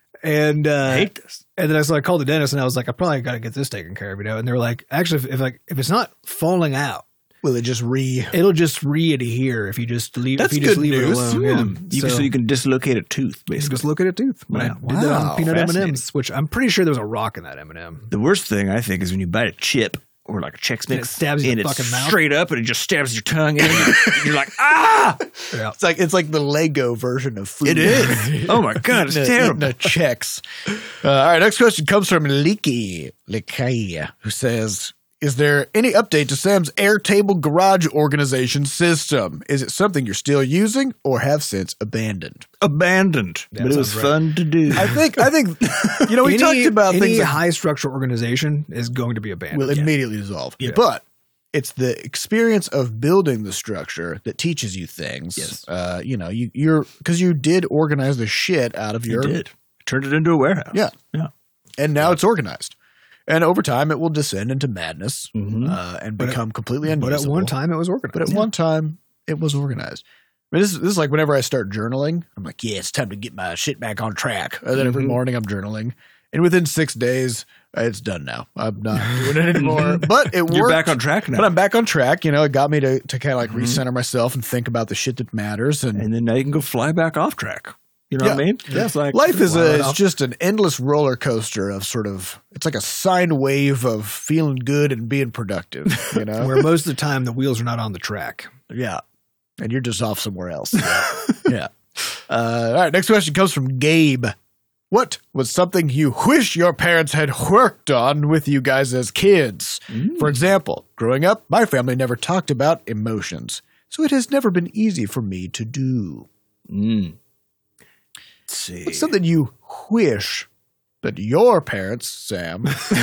And uh, I hate this. and then I, so I called the dentist, and I was like, I probably got to get this taken care of, you know. And they were like, actually, if, if like if it's not falling out, will it just re? it'll just re-adhere if you just leave. That's if you just good leave news. it alone. Yeah. Hmm. You can, so you can dislocate a tooth, You basically. just look at a tooth. But I Wow. did that Wow. on peanut M and Fascinating. M's, which I'm pretty sure there was a rock in that M and M. The worst thing I think is when you bite a chip or like a Chex And it Mix stabs you in and the it's fucking mouth. straight up and it just stabs your tongue in. And you're like, ah! Yeah. It's like it's like the Lego version of food. It is. Oh my god, it's Eating a- terrible. eating a checks. Uh, all right, next question comes from Leaky Lekai, who says, "Is there any update to Sam's Airtable garage organization system? Is it something you're still using or have since abandoned?" Abandoned, That but it was sounds right. fun to do. I think I think you know we any, talked about any things that high structure organization is going to be abandoned. will immediately dissolve, Yeah. but it's the experience of building the structure that teaches you things. Yes. Uh, you know, you you're because you did organize the shit out of You your did. Turned it into a warehouse. Yeah. Yeah. and now it's organized. And over time, it will descend into madness Mhm. uh, and But at- become completely but unusable. at one time, it was organized. but at one time, it was organized. I mean, this, is- this is like whenever I start journaling, I'm like, yeah, it's time to get my shit back on track. And then every Mhm. morning, I'm journaling, and within six days, uh, it's done now. I'm not doing it anymore. But it worked. You're back on track now. But I'm back on track. You know, it got me to to kind of like Mhm. recenter myself and think about the shit that matters. And, and then now you can go fly back off track. You know what I Yeah. mean? Yeah. It's like life is Wow. a it's just an endless roller coaster of sort of it's like a sine wave of feeling good and being productive, you know? where most of the time the wheels are not on the track. yeah. And you're just off somewhere else. yeah. Uh, all right, next question comes from Gabe. What was something you wish your parents had worked on with you guys as kids? For example, growing up, my family never talked about emotions, so it has never been easy for me to do. Mm. Let's see. What's something you wish that your parents, Sam,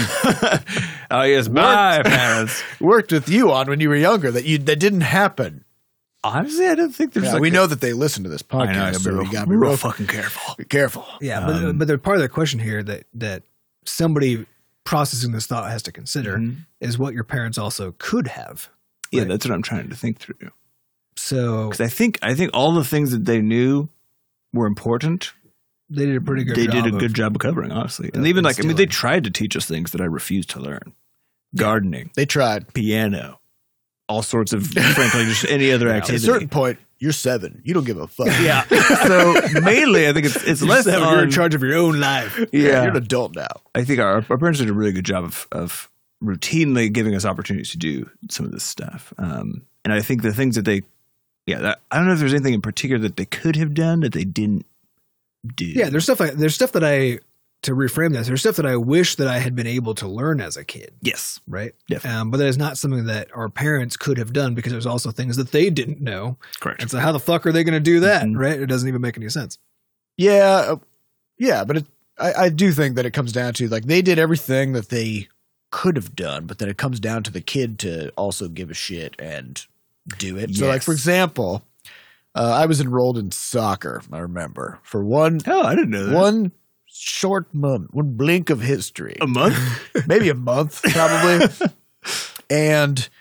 oh yes, my parents. worked with you on when you were younger that you that didn't happen? Honestly, I don't think there's. Yeah, like we a- know that they listen to this I know. podcast, I gotta be so real, we got to be real real fucking careful. be careful. Yeah, but Um, but the part of the question here that that somebody processing this thought has to consider Mhm. is what your parents also could have. Yeah, Right. that's what I'm trying to think through. So Because I think I think all the things that they knew were important. they did a pretty good They job. did a of- good job of covering, honestly. And of even like I mean, they instilling. tried to teach us things that I refused to learn: gardening, They tried. piano, all sorts of frankly just any other At a activity. certain point, you're seven. You don't give a fuck. Yeah. So mainly, I think it's it's less Seven, on, you're in charge of your own life. Yeah, You're an adult now. I think our, our parents did a really good job of of routinely giving us opportunities to do some of this stuff. Um, and I think the things that they, yeah, that, I don't know if there's anything in particular that they could have done that they didn't do. Yeah, there's stuff. I, there's stuff that I to reframe this. There's stuff that I wish that I had been able to learn as a kid. yes, Right. Definitely. Um, but that is not something that our parents could have done because there's also things that they didn't know. correct. And so how the fuck are they going to do that? Mhm. Right. It doesn't even make any sense. Yeah, uh, yeah, but it, I, I do think that it comes down to like they did everything that they could have done, but then it comes down to the kid to also give a shit and do it. So, like Yes. for example, uh, I was enrolled in soccer. I remember for one Oh, I didn't know that. one short month, one blink of history, a month. maybe a month, probably. And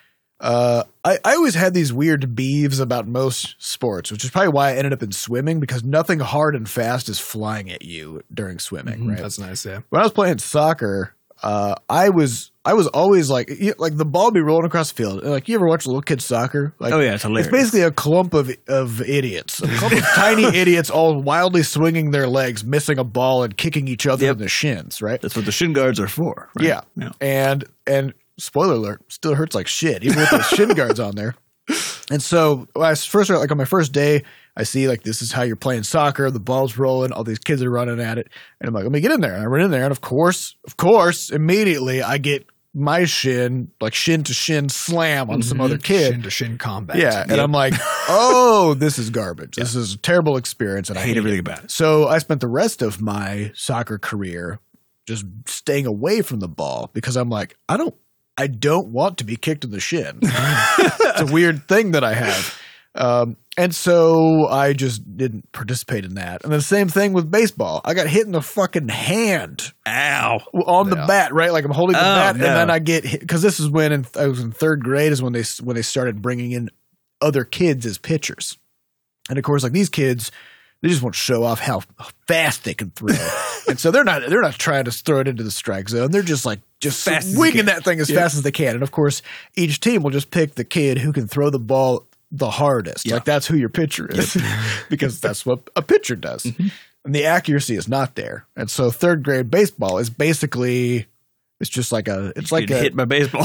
Uh, I, I always had these weird beeves about most sports, which is probably why I ended up in swimming, because nothing hard and fast is flying at you during swimming, Mm-hmm. right? That's nice, yeah. When I was playing soccer, uh, I was I was always like you- like the ball would be rolling across the field. Like, you ever watch little kids soccer? Like, Oh, yeah, it's hilarious. It's basically a clump of of idiots, a clump of tiny idiots, all wildly swinging their legs, missing a ball, and kicking each other Yep. in the shins. Right? That's what the shin guards are for. Right? Yeah. yeah. And and spoiler alert, still hurts like shit, even with those shin guards on there. And so when I first started, like on my first day, I see like this is how you're playing soccer. The ball's rolling, all these kids are running at it, and I'm like, let me get in there. And I run in there, and of course, of course, immediately I get my shin like shin to shin slam on some other kid. Shin to shin combat. Yeah, and I'm like, oh, this is garbage. This is a terrible experience, and I I hate hate everything it. about it. So I spent the rest of my soccer career just staying away from the ball because I'm like, I don't, I don't want to be kicked in the shin. It's a weird thing that I have. Um, and so I just didn't participate in that. And the same thing with baseball. I got hit in the fucking hand Ow. on the Yeah. bat, right? Like I'm holding the Oh, bat, no. and then I get hit because this is when in, I was in third grade is when they when they started bringing in other kids as pitchers, and of course, like these kids, they just want to show off how fast they can throw, and so they're not they're not trying to throw it into the strike zone. They're just like just Fast as they winging can. that thing as Yep. fast as they can, and of course, each team will just pick the kid who can throw the ball the hardest. Yeah. Like that's who your pitcher is, because that's what a pitcher does. Mm-hmm. And the accuracy is not there. And so third grade baseball is basically it's just like a it's like Get a hit by baseball.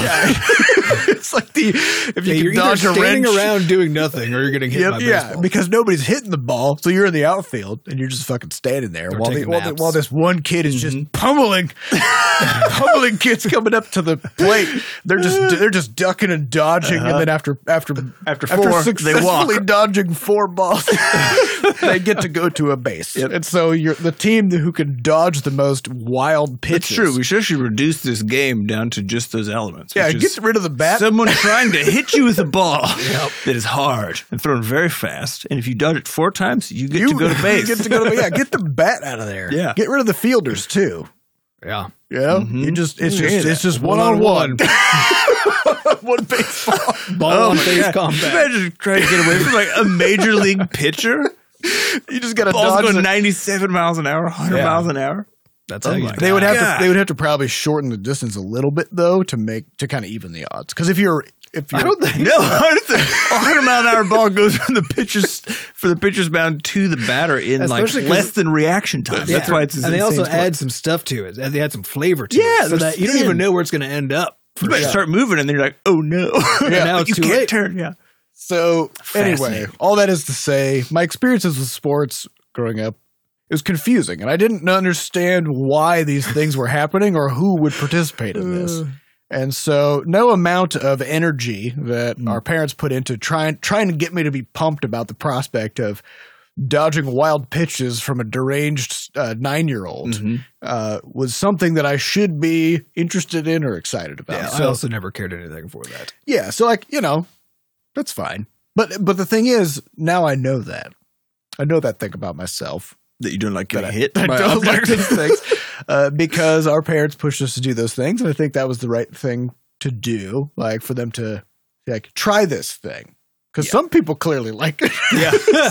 it's like the if you Yeah, can you're either dodge a standing wrench. around doing nothing, or you're getting hit Yep, by yeah, baseball. because nobody's hitting the ball, so you're in the outfield and you're just fucking standing there They're while, the, taking while, the, naps. while this one kid is Mm-hmm. just pummeling, pummeling kids coming up to the plate. They're just they're just ducking and dodging, and then after after Uh-huh. After four, they successfully walk. dodging four balls, they get to go to a base. And so you're the team who can dodge the most wild pitches. It's true. We should actually reduce this game down to just those elements. Yeah, which get is rid of the bat. someone trying to hit you with a ball that is hard and thrown very fast. And if you dodge it four times, you get You to go to base. Get to go to yeah. Get the bat out of there. Yeah. Get rid of the fielders too. yeah. Yeah. You just it's Ooh, just yeah. it's just one on one. One-on-one. One baseball. Ball Oh on my face God. combat. Imagine trying to get away from like a major league pitcher. You just got to Ball's dodge. going the- ninety-seven miles an hour, one hundred Yeah. miles an hour. That's Oh how you my they would have God. to they would have to probably shorten the distance a little bit though to make to kind of even the odds. Because if you're if you're I don't think No, a hundred mile an hour ball goes from the pitcher's for the pitcher's mound to the batter in like Especially 'cause- less than reaction time. Yeah. That's why it's and they also add some stuff to it. And they add some flavor to Yeah, it, so there's that you don't thin. even know where it's going to end up. You might start moving, and then you're like, "Oh no!" And now it's you too can't late. turn. Yeah, So anyway, Fascinating. all that is to say, my experiences with sports growing up, it was confusing, and I didn't understand why these things were happening or who would participate in this. And so, no amount of energy that our parents put into trying trying to get me to be pumped about the prospect of dodging wild pitches from a deranged uh, nine year old uh, was something that I should be interested in or excited about. Yeah, so, I also never cared anything for that. yeah, so like, you know, that's fine. But but the thing is, now I know that. I know that thing about myself. that you don't like That getting I, hit. I by don't like objects. these things uh, because our parents pushed us to do those things, and I think that was the right thing to do. Like for them to like try this thing because some people clearly like it. Yeah,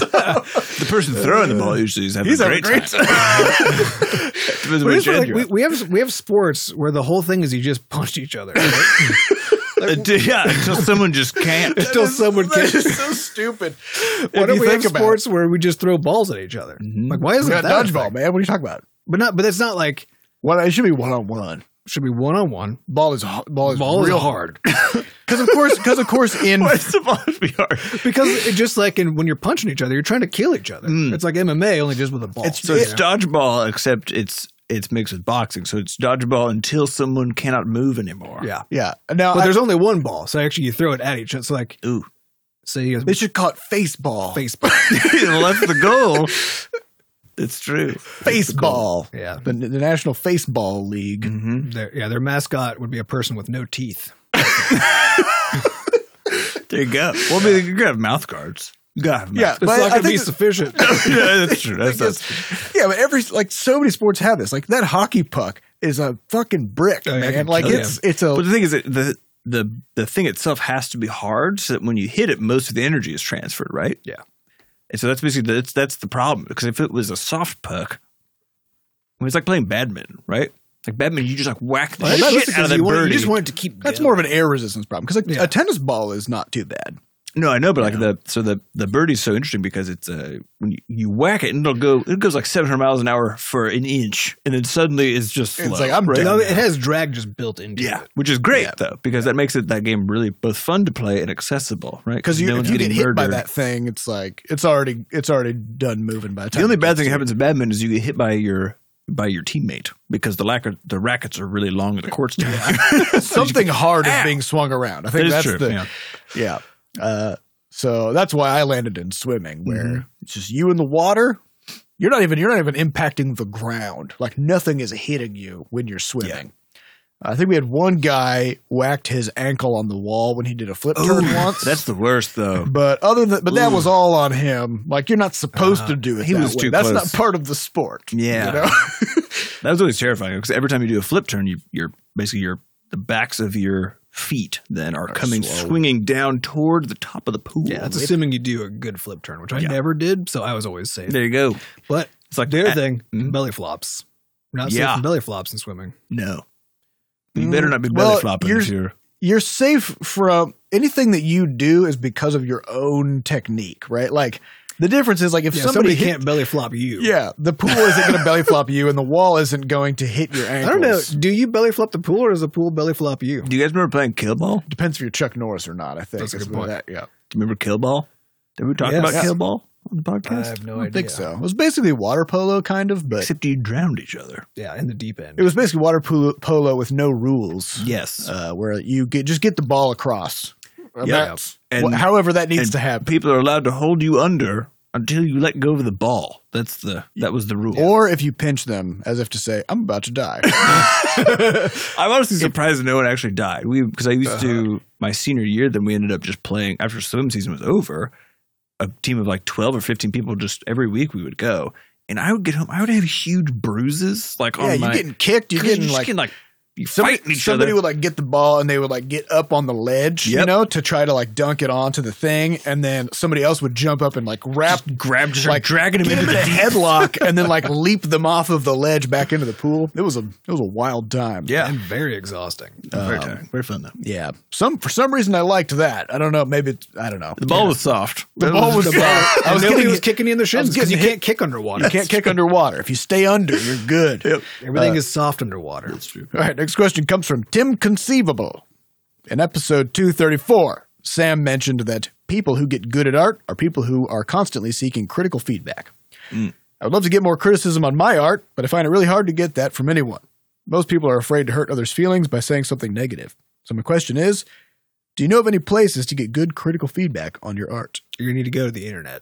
the person throwing the ball usually is having He's a having great a great time. Depends But which it's end like, you're we, on. we have we have sports where the whole thing is you just punch each other. Right? Uh, d- yeah, until someone just can't. Until someone That can. is so stupid. Why If don't you we have think about sports where we just throw balls at each other? Like, why it. isn't We got that a dodgeball, thing? man. What are you talking about? But not. But it's not like One, it should be one on one. should be one on one. Ball is h- ball is Ball is real hard because of course because of course in Why does the ball have to be hard? because it just like in, when you're punching each other, you're trying to kill each other. It's like M M A only just with a ball. It's- So it's dodgeball, except it's it's mixed with boxing. So it's dodgeball until someone cannot move anymore. yeah. yeah. Now But I- there's only one ball, so actually you throw it at each other. It's like Ooh, say you they should call it face ball. face. well, that's the goal. It's true. Baseball. Yeah. The, the National Faceball League. Their, yeah, their mascot would be a person with no teeth. There you go. Well, I mean, you gotta have mouth guards. You gotta have mouth Yeah, It's but not I going to be think- sufficient. yeah, that's true. That's, that's Yeah, but every like so many sports have this. Like that hockey puck is a fucking brick, Oh, yeah, man. I can Like kill it's it's a But the thing is, that the the the thing itself has to be hard so that when you hit it, most of the energy is transferred, right? Yeah. And so that's basically that's that's the problem, because if it was a soft puck, I mean, it's like playing badminton, right? Like badminton, you just like whack the Well, that's shit because out of that you, want, birdie. you just want it to keep. That's going. more of an air resistance problem because like, Yeah. a tennis ball is not too bad. No, I know, but like the so the the birdie's so interesting because it's uh when you, you whack it and it'll go it goes like seven hundred miles an hour for an inch, and then suddenly it's just It's slow, like, I'm right? done. No, it has drag just built into Yeah, it. which is great Yeah. though, because that makes it that game really both fun to play and accessible, right? Because you, no if one's you get getting hit by murdered. that thing, it's like it's already it's already done moving by the time. The only it bad gets thing that to happens in badminton is you get hit by your by your teammate because the racket the rackets are really long and the court's too long. you. Something hard is being swung around. I think That is that's true, the yeah. yeah. Uh, so that's why I landed in swimming, where Mm-hmm. it's just you in the water. You're not even you're not even impacting the ground. Like nothing is hitting you when you're swimming. I think we had one guy whacked his ankle on the wall when he did a flip turn once. That's the worst though. But other than but that was all on him. Like you're not supposed to do it. he that was way. too That's close. not part of the sport. Yeah. You know? That was always terrifying because every time you do a flip turn, you, you're basically your the backs of your feet then are, coming swollen. swinging down toward the top of the pool. Yeah, that's assuming you do a good flip turn, which I Yeah. never did, so I was always safe. There you go. But It's like the other uh, thing, mhm. belly flops. We're not Yeah. safe from belly flops in swimming. No, you better not be belly Mm, Well, flopping you're- if you're. You're safe from anything that you do is because of your own technique, right? Like the difference is like if Yeah, somebody, somebody, hit- can't belly flop you. yeah, the pool isn't going to belly flop you, and the wall isn't going to hit your I ankles. don't know. Do you belly flop the pool, or does the pool belly flop you? Do you guys remember playing Kill Ball? Do Depends if you're Chuck Norris or not. I think That's a is good what point. that- yeah, you remember Kill Ball? Did we talk Yes. about Yeah. Kill Ball on the I podcast? have no I don't idea. think so. It was basically water polo, kind of, but Except you drowned each other. Yeah, in the deep end. it was basically water polo, polo with no rules. Yes. uh, where you get just get the ball across. And Yeah. that's- And- wh- however that needs and to happen. people are allowed to hold you under until you let go of the ball. That's the that was the rule. Or if you pinch them as if to say, I'm about to die. I'm honestly surprised that no one actually died. We because I used to my senior year, then we ended up just playing after swim season was over. A team of like twelve or fifteen people, just every week we would go, and I would get home. I would have huge bruises, like yeah, on you're my. getting kicked. You're 'cause getting just like, getting like you somebody, fighting each somebody other. would like get the ball and they would like get up on the ledge, you Yep. know, to try to like dunk it onto the thing. And then somebody else would jump up and like wrap, grab, just like like dragging him get into him in the a headlock and then like leap them off of the ledge back into the pool. It was a, it was a wild time. Yeah, and very exhausting. very Um, tiring. Very fun though. Yeah. Some, for some reason I liked that. I don't know. Maybe it's, I don't know. The ball was soft. The That ball was The soft. ball, I was nobody getting was hit- kicking you in the I was shins because getting you hit- can't kick underwater. You can't kick underwater. If you stay under, you're good. Everything Uh, is soft underwater. That's true. All right, next question comes from Tim Conceivable. In episode two thirty-four, Sam mentioned that people who get good at art are people who are constantly seeking critical feedback. I would love to get more criticism on my art, but I find it really hard to get that from anyone. Most people are afraid to hurt others' feelings by saying something negative. So my question is, do you know of any places to get good critical feedback on your art? You need to go to the internet.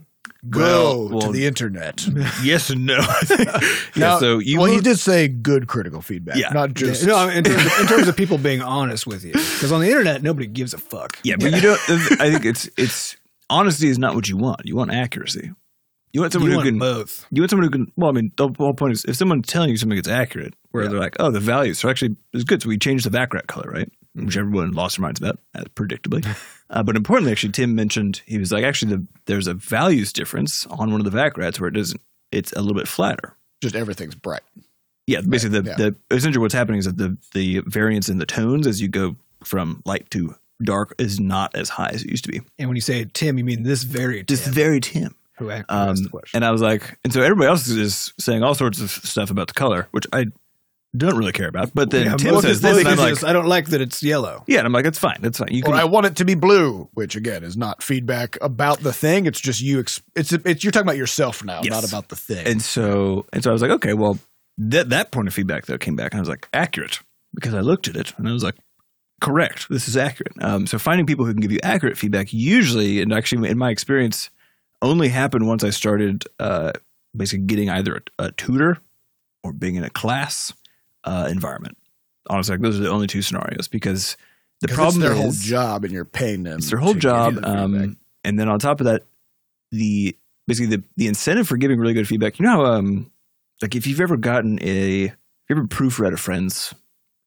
Go Well, to well, the internet. Yes and no. yeah, Now, so you well, he moved- did say good critical feedback, Yeah. not just No, in terms, of, in terms of people being honest with you, because on the internet nobody gives a fuck. Yeah, but you don't. I think it's it's honesty is not what you want. You want accuracy. You want someone You who want can. both. You want someone who can. Well, I mean, the whole point is if someone's telling you something that's accurate, where Yeah. they're like, "Oh, the values are actually is good," so we changed the background color, right? Which everyone lost their minds about, as predictably. uh, but importantly, actually, Tim mentioned he was like, actually, the, there's a values difference on one of the backgrounds where it doesn't. It's a little bit flatter. just everything's bright. Yeah, basically, the, yeah. the essentially what's happening is that the the variance in the tones as you go from light to dark is not as high as it used to be. And when you say Tim, you mean this very Just Tim very Tim. who asked Um, the question. and I was like, and so everybody else is saying all sorts of stuff about the color, which I don't really care about. But then Yeah, Tim most says people this, and I'm think like, it's just, I don't like that it's yellow. yeah, and I'm like, it's fine, that's fine. You Or can, I want it to be blue, which again is not feedback about the thing. It's just you. Ex- it's it's you're talking about yourself now, Yes. not about the thing. and so and so I was like, okay, well, that that point of feedback though came back, and I was like, accurate, because I looked at it and I was like, correct, this is accurate. Um, so finding people who can give you accurate feedback usually, and actually in my experience, only happened once I started uh, basically getting either a, a tutor or being in a class uh, environment. Honestly, like those are the only two scenarios because the 'Cause problem it's their is whole job, and you're paying them. it's their whole to give you job. the feedback. Um, and then on top of that, the basically the, the incentive for giving really good feedback. You know how um, like if you've ever gotten a, if you ever proofread a friend's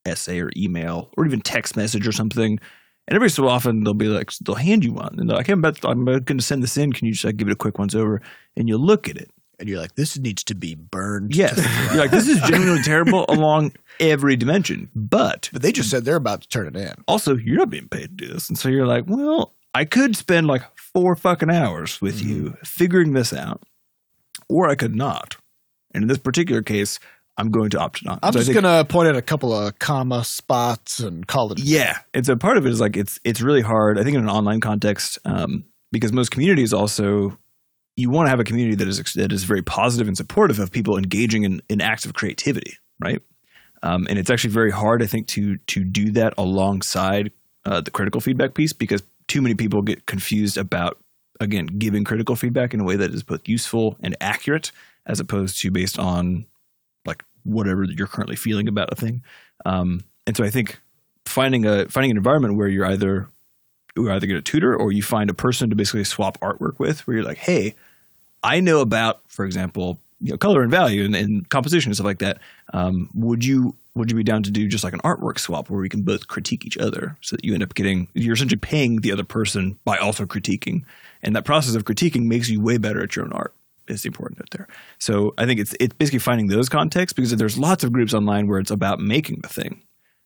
essay or email or even text message or something. And every so often they'll be like, they'll hand you one and they're like, hey, I'm, about to, I'm going to send this in. Can you just like give it a quick once over? And you'll look at it. And you're like, this needs to be burned. Yes. You're like, this is genuinely terrible along every dimension. But But they just said they're about to turn it in. also, you're not being paid to do this. And so you're like, well, I could spend like four fucking hours with mm-hmm. you figuring this out, or I could not. And in this particular case, I'm going to opt not. I'm so just going to point out a couple of comma spots and call it. Yeah. And so part of it is like, it's it's really hard, I think in an online context, um, because most communities also, you want to have a community that is that is very positive and supportive of people engaging in, in acts of creativity, right? Um, and it's actually very hard, I think, to to do that alongside uh, the critical feedback piece, because too many people get confused about, again, giving critical feedback in a way that is both useful and accurate, as opposed to based on like whatever you're currently feeling about a thing. Um, and so I think finding a finding an environment where you're either you either get a tutor or you find a person to basically swap artwork with, where you're like, hey, I know about, for example, you know, color and value and, and composition and stuff like that. Um, would you would you be down to do just like an artwork swap where we can both critique each other, so that you end up getting, you're essentially paying the other person by also critiquing, and that process of critiquing makes you way better at your own art. Is the important note there. So I think it's it's basically finding those contexts, because there's lots of groups online where it's about making the thing,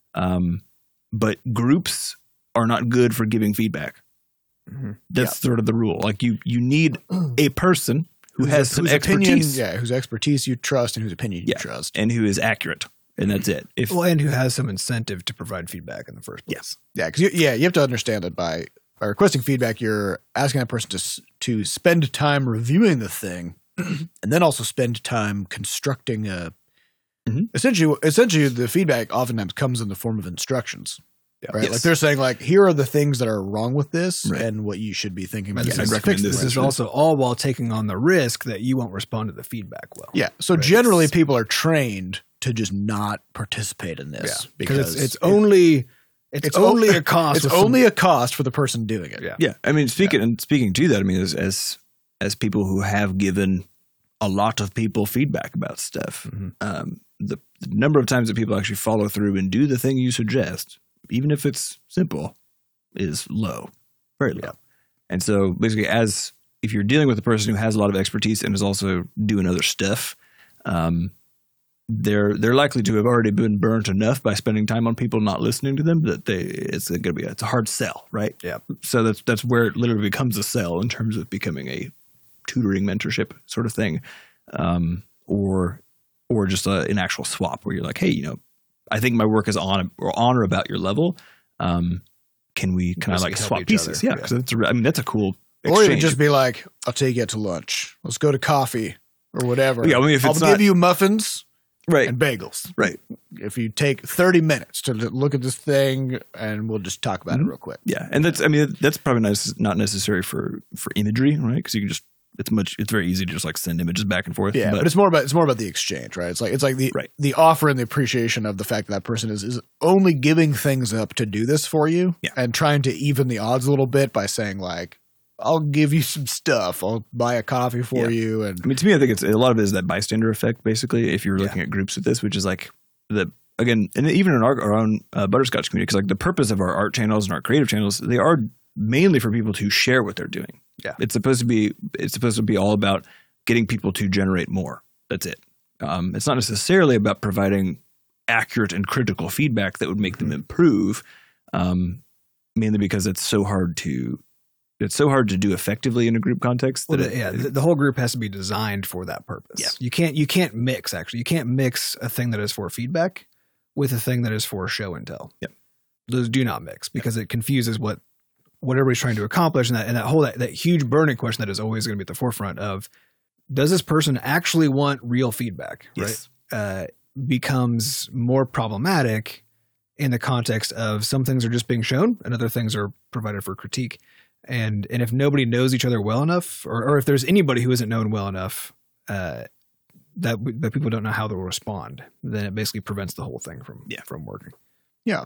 um, but groups are not good for giving feedback. Mm-hmm. That's yeah. sort of the rule. Like you you need a person who who's has a, some expertise, opinion, yeah, whose expertise you trust and whose opinion you yeah. trust, and who is accurate, and that's it. If well, and who has some incentive to provide feedback in the first place. Yes, yeah, because you, yeah, you have to understand that by. By requesting feedback, you're asking that person to to spend time reviewing the thing, and then also spend time constructing a. Mm-hmm. Essentially, essentially, the feedback oftentimes comes in the form of instructions, yeah. right? Yes. Like they're saying, like, here are the things that are wrong with this, right. and what you should be thinking about. Yes, I'd recommend this. This is also all while taking on the risk that you won't respond to the feedback well. Yeah. So right? generally, it's, people are trained to just not participate in this yeah. because it's, it's only. It's, it's only a cost. It's only some, a cost for the person doing it. Yeah, yeah. I mean, speaking yeah. and speaking to that, I mean, as, as as people who have given a lot of people feedback about stuff, mm-hmm. um, the, the number of times that people actually follow through and do the thing you suggest, even if it's simple, is low, very low. Yeah. And so, basically, as if you're dealing with a person who has a lot of expertise and is also doing other stuff, um, they're they're likely to have already been burnt enough by spending time on people not listening to them that they it's going to be a, it's a hard sell, right? Yeah. So that's that's where it literally becomes a sell in terms of becoming a tutoring mentorship sort of thing, um, or or just a, an actual swap where you're like, hey, you know, I think my work is on or on or about your level. Um, can we kind of like swap pieces? Other. Yeah, because yeah. that's I mean that's a cool. Exchange. Or even just be like, I'll take you out to lunch. Let's go to coffee or whatever. Yeah, I mean, if I'll it's give not, you muffins. Right. And bagels. Right. If you take thirty minutes to look at this thing, and we'll just talk about mm-hmm. it real quick. Yeah. And that's, I mean, that's probably nice, not necessary for, for imagery, right? Because you can just, it's much, it's very easy to just like send images back and forth. Yeah. But, but it's more about, it's more about the exchange, right? It's like, it's like the, right. the offer and the appreciation of the fact that that person is, is only giving things up to do this for you yeah. and trying to even the odds a little bit by saying like, I'll give you some stuff. I'll buy a coffee for yeah. you. And I mean, to me, I think it's a lot of it is that bystander effect, basically, if you're looking yeah. at groups with this, which is like the, again, and even in our, our own uh, Butterscotch community, because like the purpose of our art channels and our creative channels, they are mainly for people to share what they're doing. Yeah. It's supposed to be, it's supposed to be all about getting people to generate more. That's it. Um, it's not necessarily about providing accurate and critical feedback that would make mm-hmm. them improve, um, mainly because it's so hard to, It's so hard to do effectively in a group context. That well, it, yeah, the, the whole group has to be designed for that purpose. Yeah. You can't you can't mix actually. You can't mix a thing that is for feedback with a thing that is for show and tell. Yep. Those do not mix because yep. it confuses what what everybody's trying to accomplish, and that and that whole that, that huge burning question that is always going to be at the forefront of, does this person actually want real feedback? Yes. Right. Uh, becomes more problematic in the context of some things are just being shown and other things are provided for critique. And and if nobody knows each other well enough, or, or if there's anybody who isn't known well enough, uh, that that people don't know how they'll respond, then it basically prevents the whole thing from yeah. from working. Yeah.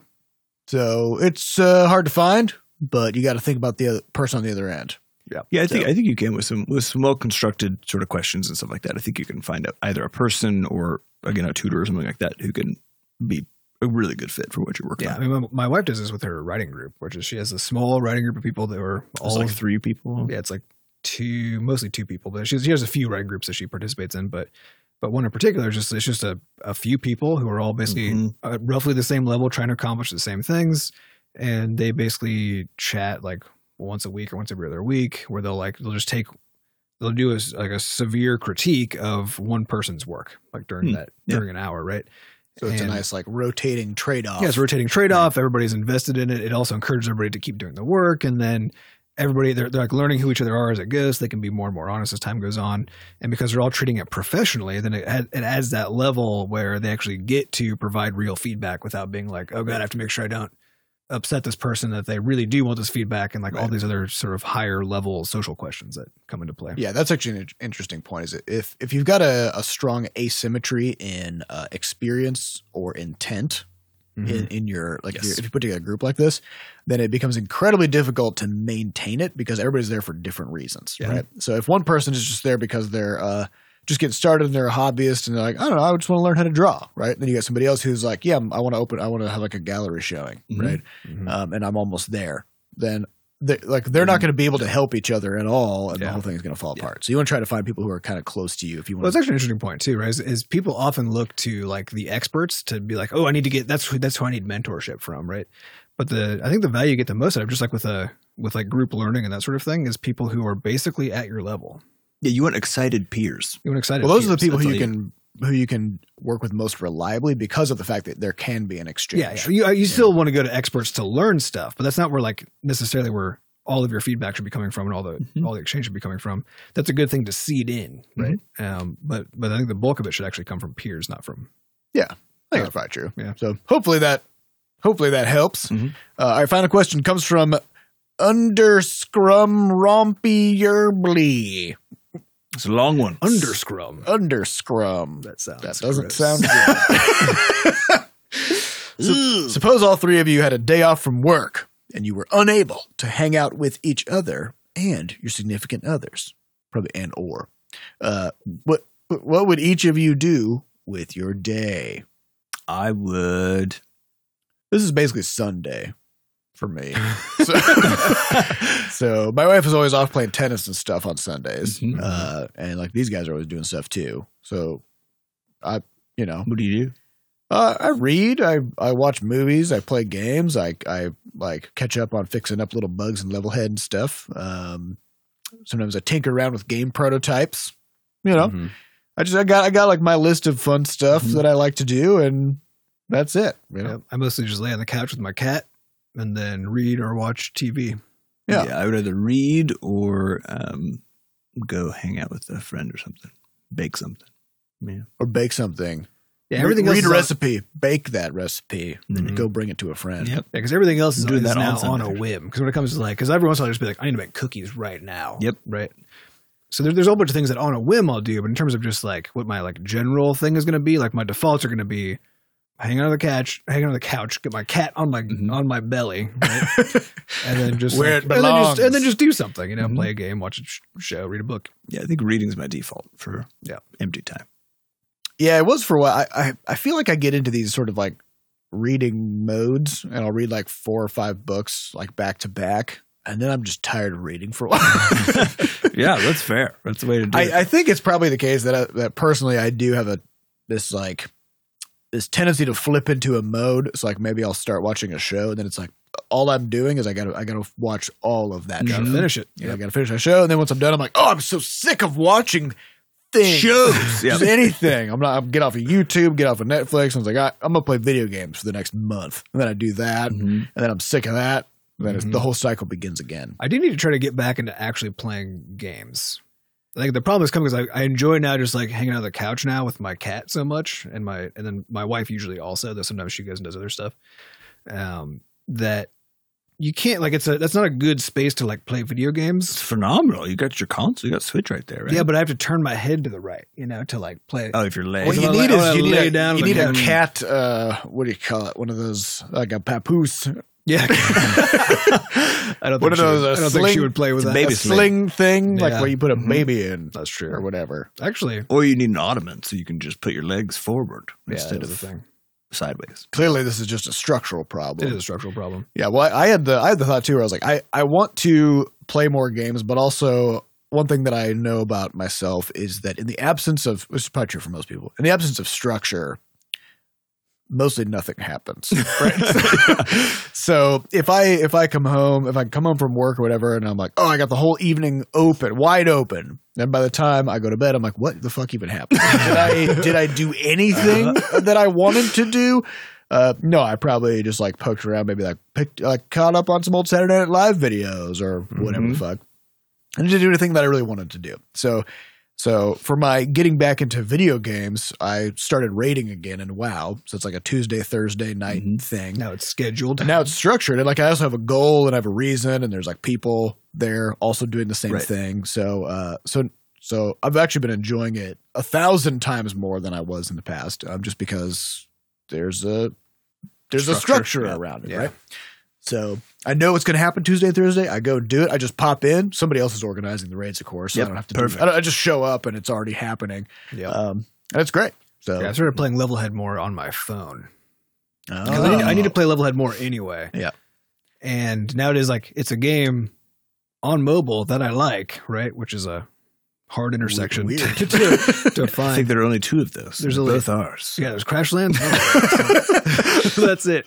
So it's uh, hard to find, but you got to think about the other person on the other end. Yeah. Yeah. I so. think I think you can with some with some well constructed sort of questions and stuff like that. I think you can find out either a person or again a tutor or something like that who can be a really good fit for what you're working Yeah, I on. mean, my, my wife does this with her writing group, which is she has a small writing group of people that are It's all like three people. yeah, it's like two, mostly two people, but she, she has a few writing groups that she participates in, but but one in particular is just it's just a, a few people who are all basically Mhm. uh, roughly the same level, trying to accomplish the same things, and they basically chat like once a week or once every other week, where they'll like they'll just take they'll do a, like a severe critique of one person's work, like during Hmm. that Yeah. during an hour, right? So it's And- a nice like rotating trade off. Yeah, it's a rotating trade off. Everybody's invested in it. It also encourages everybody to keep doing the work. And then everybody, they're, they're like learning who each other are as it goes. They can be more and more honest as time goes on. And because they're all treating it professionally, then it, ad- it adds that level where they actually get to provide real feedback without being like, oh, God, I have to make sure I don't upset this person, that they really do want this feedback, and like all Right. these other sort of higher level social questions that come into play. Yeah, that's actually an in- interesting point. Is it if if you've got a, a strong asymmetry in uh, experience or intent Mhm. in, in your like Yes. your, if you put together a group like this, then it becomes incredibly difficult to maintain it because everybody's there for different reasons, Yeah. right? So if one person is just there because they're uh, just getting started and they're a hobbyist and they're like, I don't know, I just want to learn how to draw, right? Then you got somebody else who's like, yeah, I want to open, I want to have like a gallery showing, Mhm. right? Mhm. Um, and I'm almost there. Then they, like they're not going to be able to help each other at all, and Yeah. the whole thing is going to fall Yeah. apart. So you want to try to find people who are kind of close to you if you Well, want. it's actually an interesting point too, right? Is, is people often look to like the experts to be like, oh, I need to get that's who that's who I need mentorship from, right? But the I think the value you get the most out of, just like with a with like group learning and that sort of thing, is people who are basically at your level. Yeah, you want excited peers. You want excited. well, those are the peers. people who That's you all can who you can work with most reliably because of the fact that there can be an exchange. Yeah, yeah. You, you still want to go to experts to learn stuff, but that's not where like necessarily where all of your feedback should be coming from and all the Mhm. all the exchange should be coming from. That's a good thing to seed in, right? Um, but but I think the bulk of it should actually come from peers, not from. I think that's probably true. Yeah. So hopefully that hopefully that helps. Mhm. Uh, our final question comes from Underscrum Rompy Yerbly. It's a long one. Underscrum. Underscrum. That sounds. That doesn't gross. sound good. So, suppose all three of you had a day off from work and you were unable to hang out with each other and your significant others, probably and or. Uh, what what would each of you do with your day? I would. This is basically Sunday for me. So, so my wife is always off playing tennis and stuff on Sundays, Mhm. uh, and like these guys are always doing stuff too. So I, you know, What do you do? Uh, I read. I I watch movies. I play games. I I like catch up on fixing up little bugs in Levelhead and stuff. Um, sometimes I tinker around with game prototypes. You know, Mhm. I just I got I got like my list of fun stuff Mhm. that I like to do, and that's it. You know, Yep. I mostly just lay on the couch with my cat and then read or watch T V. Yeah. I would either read or um, go hang out with a friend or something. Bake something. Yeah. or bake something. Yeah, Re- everything else read is a on- recipe, bake that recipe, and then Mhm. go bring it to a friend. Yep. Yeah, because everything else is, I'm doing is that on now on Sunday, a actually. whim. Because when it comes to like, because every once in a while I'll just be like, I need to make cookies right now. Yep. Right. So there, there's a whole bunch of things that on a whim I'll do, but in terms of just like what my like general thing is going to be, like my defaults are going to be hang on the couch, hang on the couch, get my cat on my Mhm. on my belly, right? and then just Where like, it and then just, belongs. and then just do something, you know, Mhm. play a game, watch a sh- show, read a book. Yeah, I think reading's my default for Yeah. empty time. Yeah, it was for a while. I, I I feel like I get into these sort of like reading modes, and I'll read like four or five books like back to back, and then I'm just tired of reading for a while. Yeah, that's fair. That's the way to do it. I, I think it's probably the case that I, that personally I do have a this like this tendency to flip into a mode. So like maybe I'll start watching a show, and then it's like all I'm doing is I gotta I gotta watch all of that. You gotta show. finish it. You know, I gotta finish my show, and then once I'm done, I'm like, oh, I'm so sick of watching things. Shows. Yeah. Just anything. I'm not. I'm get off of YouTube, get off of Netflix. And I was like, I, I'm gonna play video games for the next month, and then I do that, Mhm. and then I'm sick of that. And then it's, Mhm. the whole cycle begins again. I do need to try to get back into actually playing games. Like the problem is coming because I, I enjoy now just like hanging out on the couch now with my cat so much, and my and then my wife usually also. Though sometimes she goes and does other stuff. Um, that you can't like it's a that's not a good space to like play video It's games. phenomenal. You got your console. You got Switch right there, right? Yeah, but I have to turn my head to the right, you know, to like play. Oh, if you're late. What So you I need like- I is wanna you need lay a, down you with need a a cat. cat. Uh, what do you call it? One of those like a papoose. Yeah, I don't What think are she would- those, a I don't think she sling- would play with it's a that. baby a sling. sling thing, like Yeah. where you put a Mhm. baby in That's true. or whatever. Actually, Or you need an ottoman so you can just put your legs forward yeah, instead that is of the thing. sideways. Clearly, this is just a structural problem. It is a structural problem. Yeah, well, I, I had the I had the thought too where I was like, I, I want to play more games, but also one thing that I know about myself is that in the absence of, which is probably true for most people, in the absence of structure, mostly nothing happens. Right? So if I if I come home, if I come home from work or whatever, and I'm like, oh, I got the whole evening open, wide open. Then by the time I go to bed, I'm like, what the fuck even happened? Did I did I do anything that I wanted to do? Uh, no, I probably just like poked around, maybe like picked, like caught up on some old Saturday Night Live videos or whatever Mm-hmm. the fuck. I didn't do anything that I really wanted to do. So, so for my getting back into video games, I started raiding again in WoW. So it's like a Tuesday, Thursday night Mm-hmm. thing. Now it's scheduled. And now it's structured. And like I also have a goal and I have a reason, and there's like people there also doing the same Right. thing. So, uh, so, so I've actually been enjoying it a thousand times more than I was in the past, um, just because there's a there's a Structure, structure yeah. around it, Yeah. right? So I know what's going to happen Tuesday and Thursday. I go do it. I just pop in. Somebody else is organizing the raids, of course. So Yep, I don't have to. perfect. Do, I, don't- I just show up and it's already happening. Yeah. Um, and it's great. So Yeah, I started playing Levelhead more on my phone. Oh. 'Cause I, need, I need to play Levelhead more anyway. Yeah. And now it is like, it's a game on mobile that I like, right? Which is a hard intersection Weird. to, to, to I find. think there are only two of those. There's They're only- both ours. Yeah, there's Crashlands. Okay, so that's it.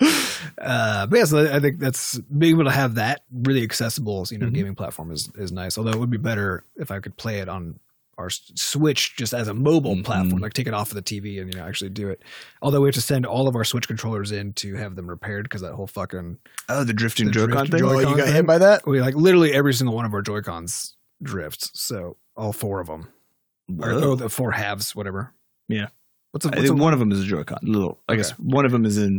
Uh, but yeah, so I think that's being able to have that really accessible, you know, Mhm. gaming platform is is nice. Although it would be better if I could play it on our s- Switch just as a mobile Mhm. platform, like take it off of the T V and you know actually do it. Although we have to send all of our Switch controllers in to have them repaired because that whole fucking Oh, the drifting The Joy-Con drifting thing? Oh, Joy-Con you got thing? hit by that? we like literally every single one of our Joy Cons drifts. So all four of them, or, Whoa. or the four halves, whatever. Yeah. What's a, I what's think a, one of them is a Joy-Con. Little, I guess Okay. one of them is in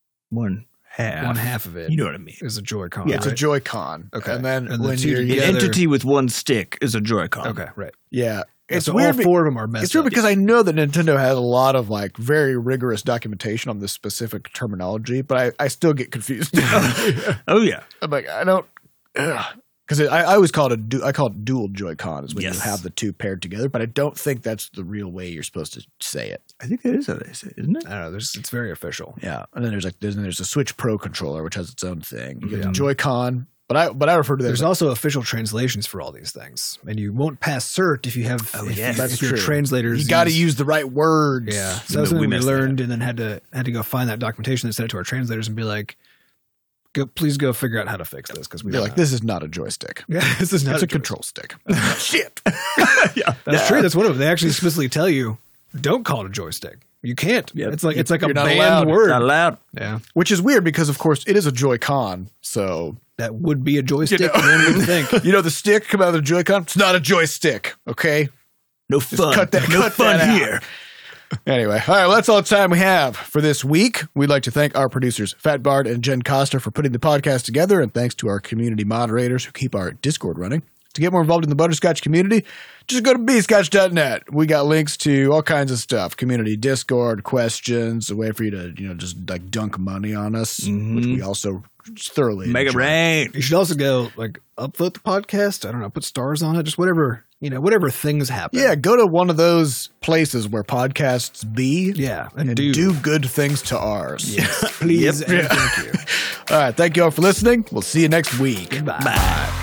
one half. one half of it You know what I mean. is a Joy-Con. Yeah. It's right? a Joy-Con. Okay. And then And the when two you're An together- yeah, entity with one stick is a Joy-Con. Okay, right. yeah. It's so weird. all four of them are messed It's weird up. because I know that Nintendo has a lot of like very rigorous documentation on this specific terminology, but I, I still get confused. Oh, yeah. I'm like, I don't, because I, I always call it a du- I call it dual Joy-Con is when Yes. you have the two paired together, but I don't think that's the real way you're supposed to say it. I think that is how they say it, isn't it? I don't know. There's, it's very official. Yeah, and then there's like there's, then there's a Switch Pro controller which has its own thing. You get Yeah. the Joy-Con, but I but I refer to that There's as like, also official translations for all these things, and you won't pass cert if you have. Oh, if, yes. if That's your true. translators. you got to use the right words. Yeah, You so that was know, we something we, messed that learned, and then had to had to go find that documentation and send it to our translators and be like, "Go, please go figure out how to fix this because we You're don't like, know." this is not a joystick. Yeah, this is not It's a joystick. control stick. Shit. Yeah. That's true. That's one of them. They actually explicitly tell you, "Don't call it a joystick. You can't. Yep. It's like it's like a You're not banned allowed. word. Not allowed. Yeah, Which is weird because, of course, it is a Joy-Con. So, that would be a joystick. You know. One would think. you know, the stick come out of the Joy-Con? It's not a joystick, okay? No fun. cut that- no cut fun that out. here. Anyway, all right, well, that's all the time we have for this week. We'd like to thank our producers, Fat Bard and Jen Costa, for putting the podcast together, and thanks to our community moderators who keep our Discord running. To get more involved in the Butterscotch community, just go to b scotch dot net. We got links to all kinds of stuff: community Discord, questions, a way for you to, you know, just like dunk money on us, which we also thoroughly Make it enjoy. rain. You should also go like upvote the podcast. I don't know, put stars on it, just whatever you know, whatever things happen. Yeah, go to one of those places where podcasts be. yeah, and, And do, do good things to ours. yes, please, Yep. and Yeah. thank you. All right. Thank you all for listening. We'll see you next week. Goodbye. Bye.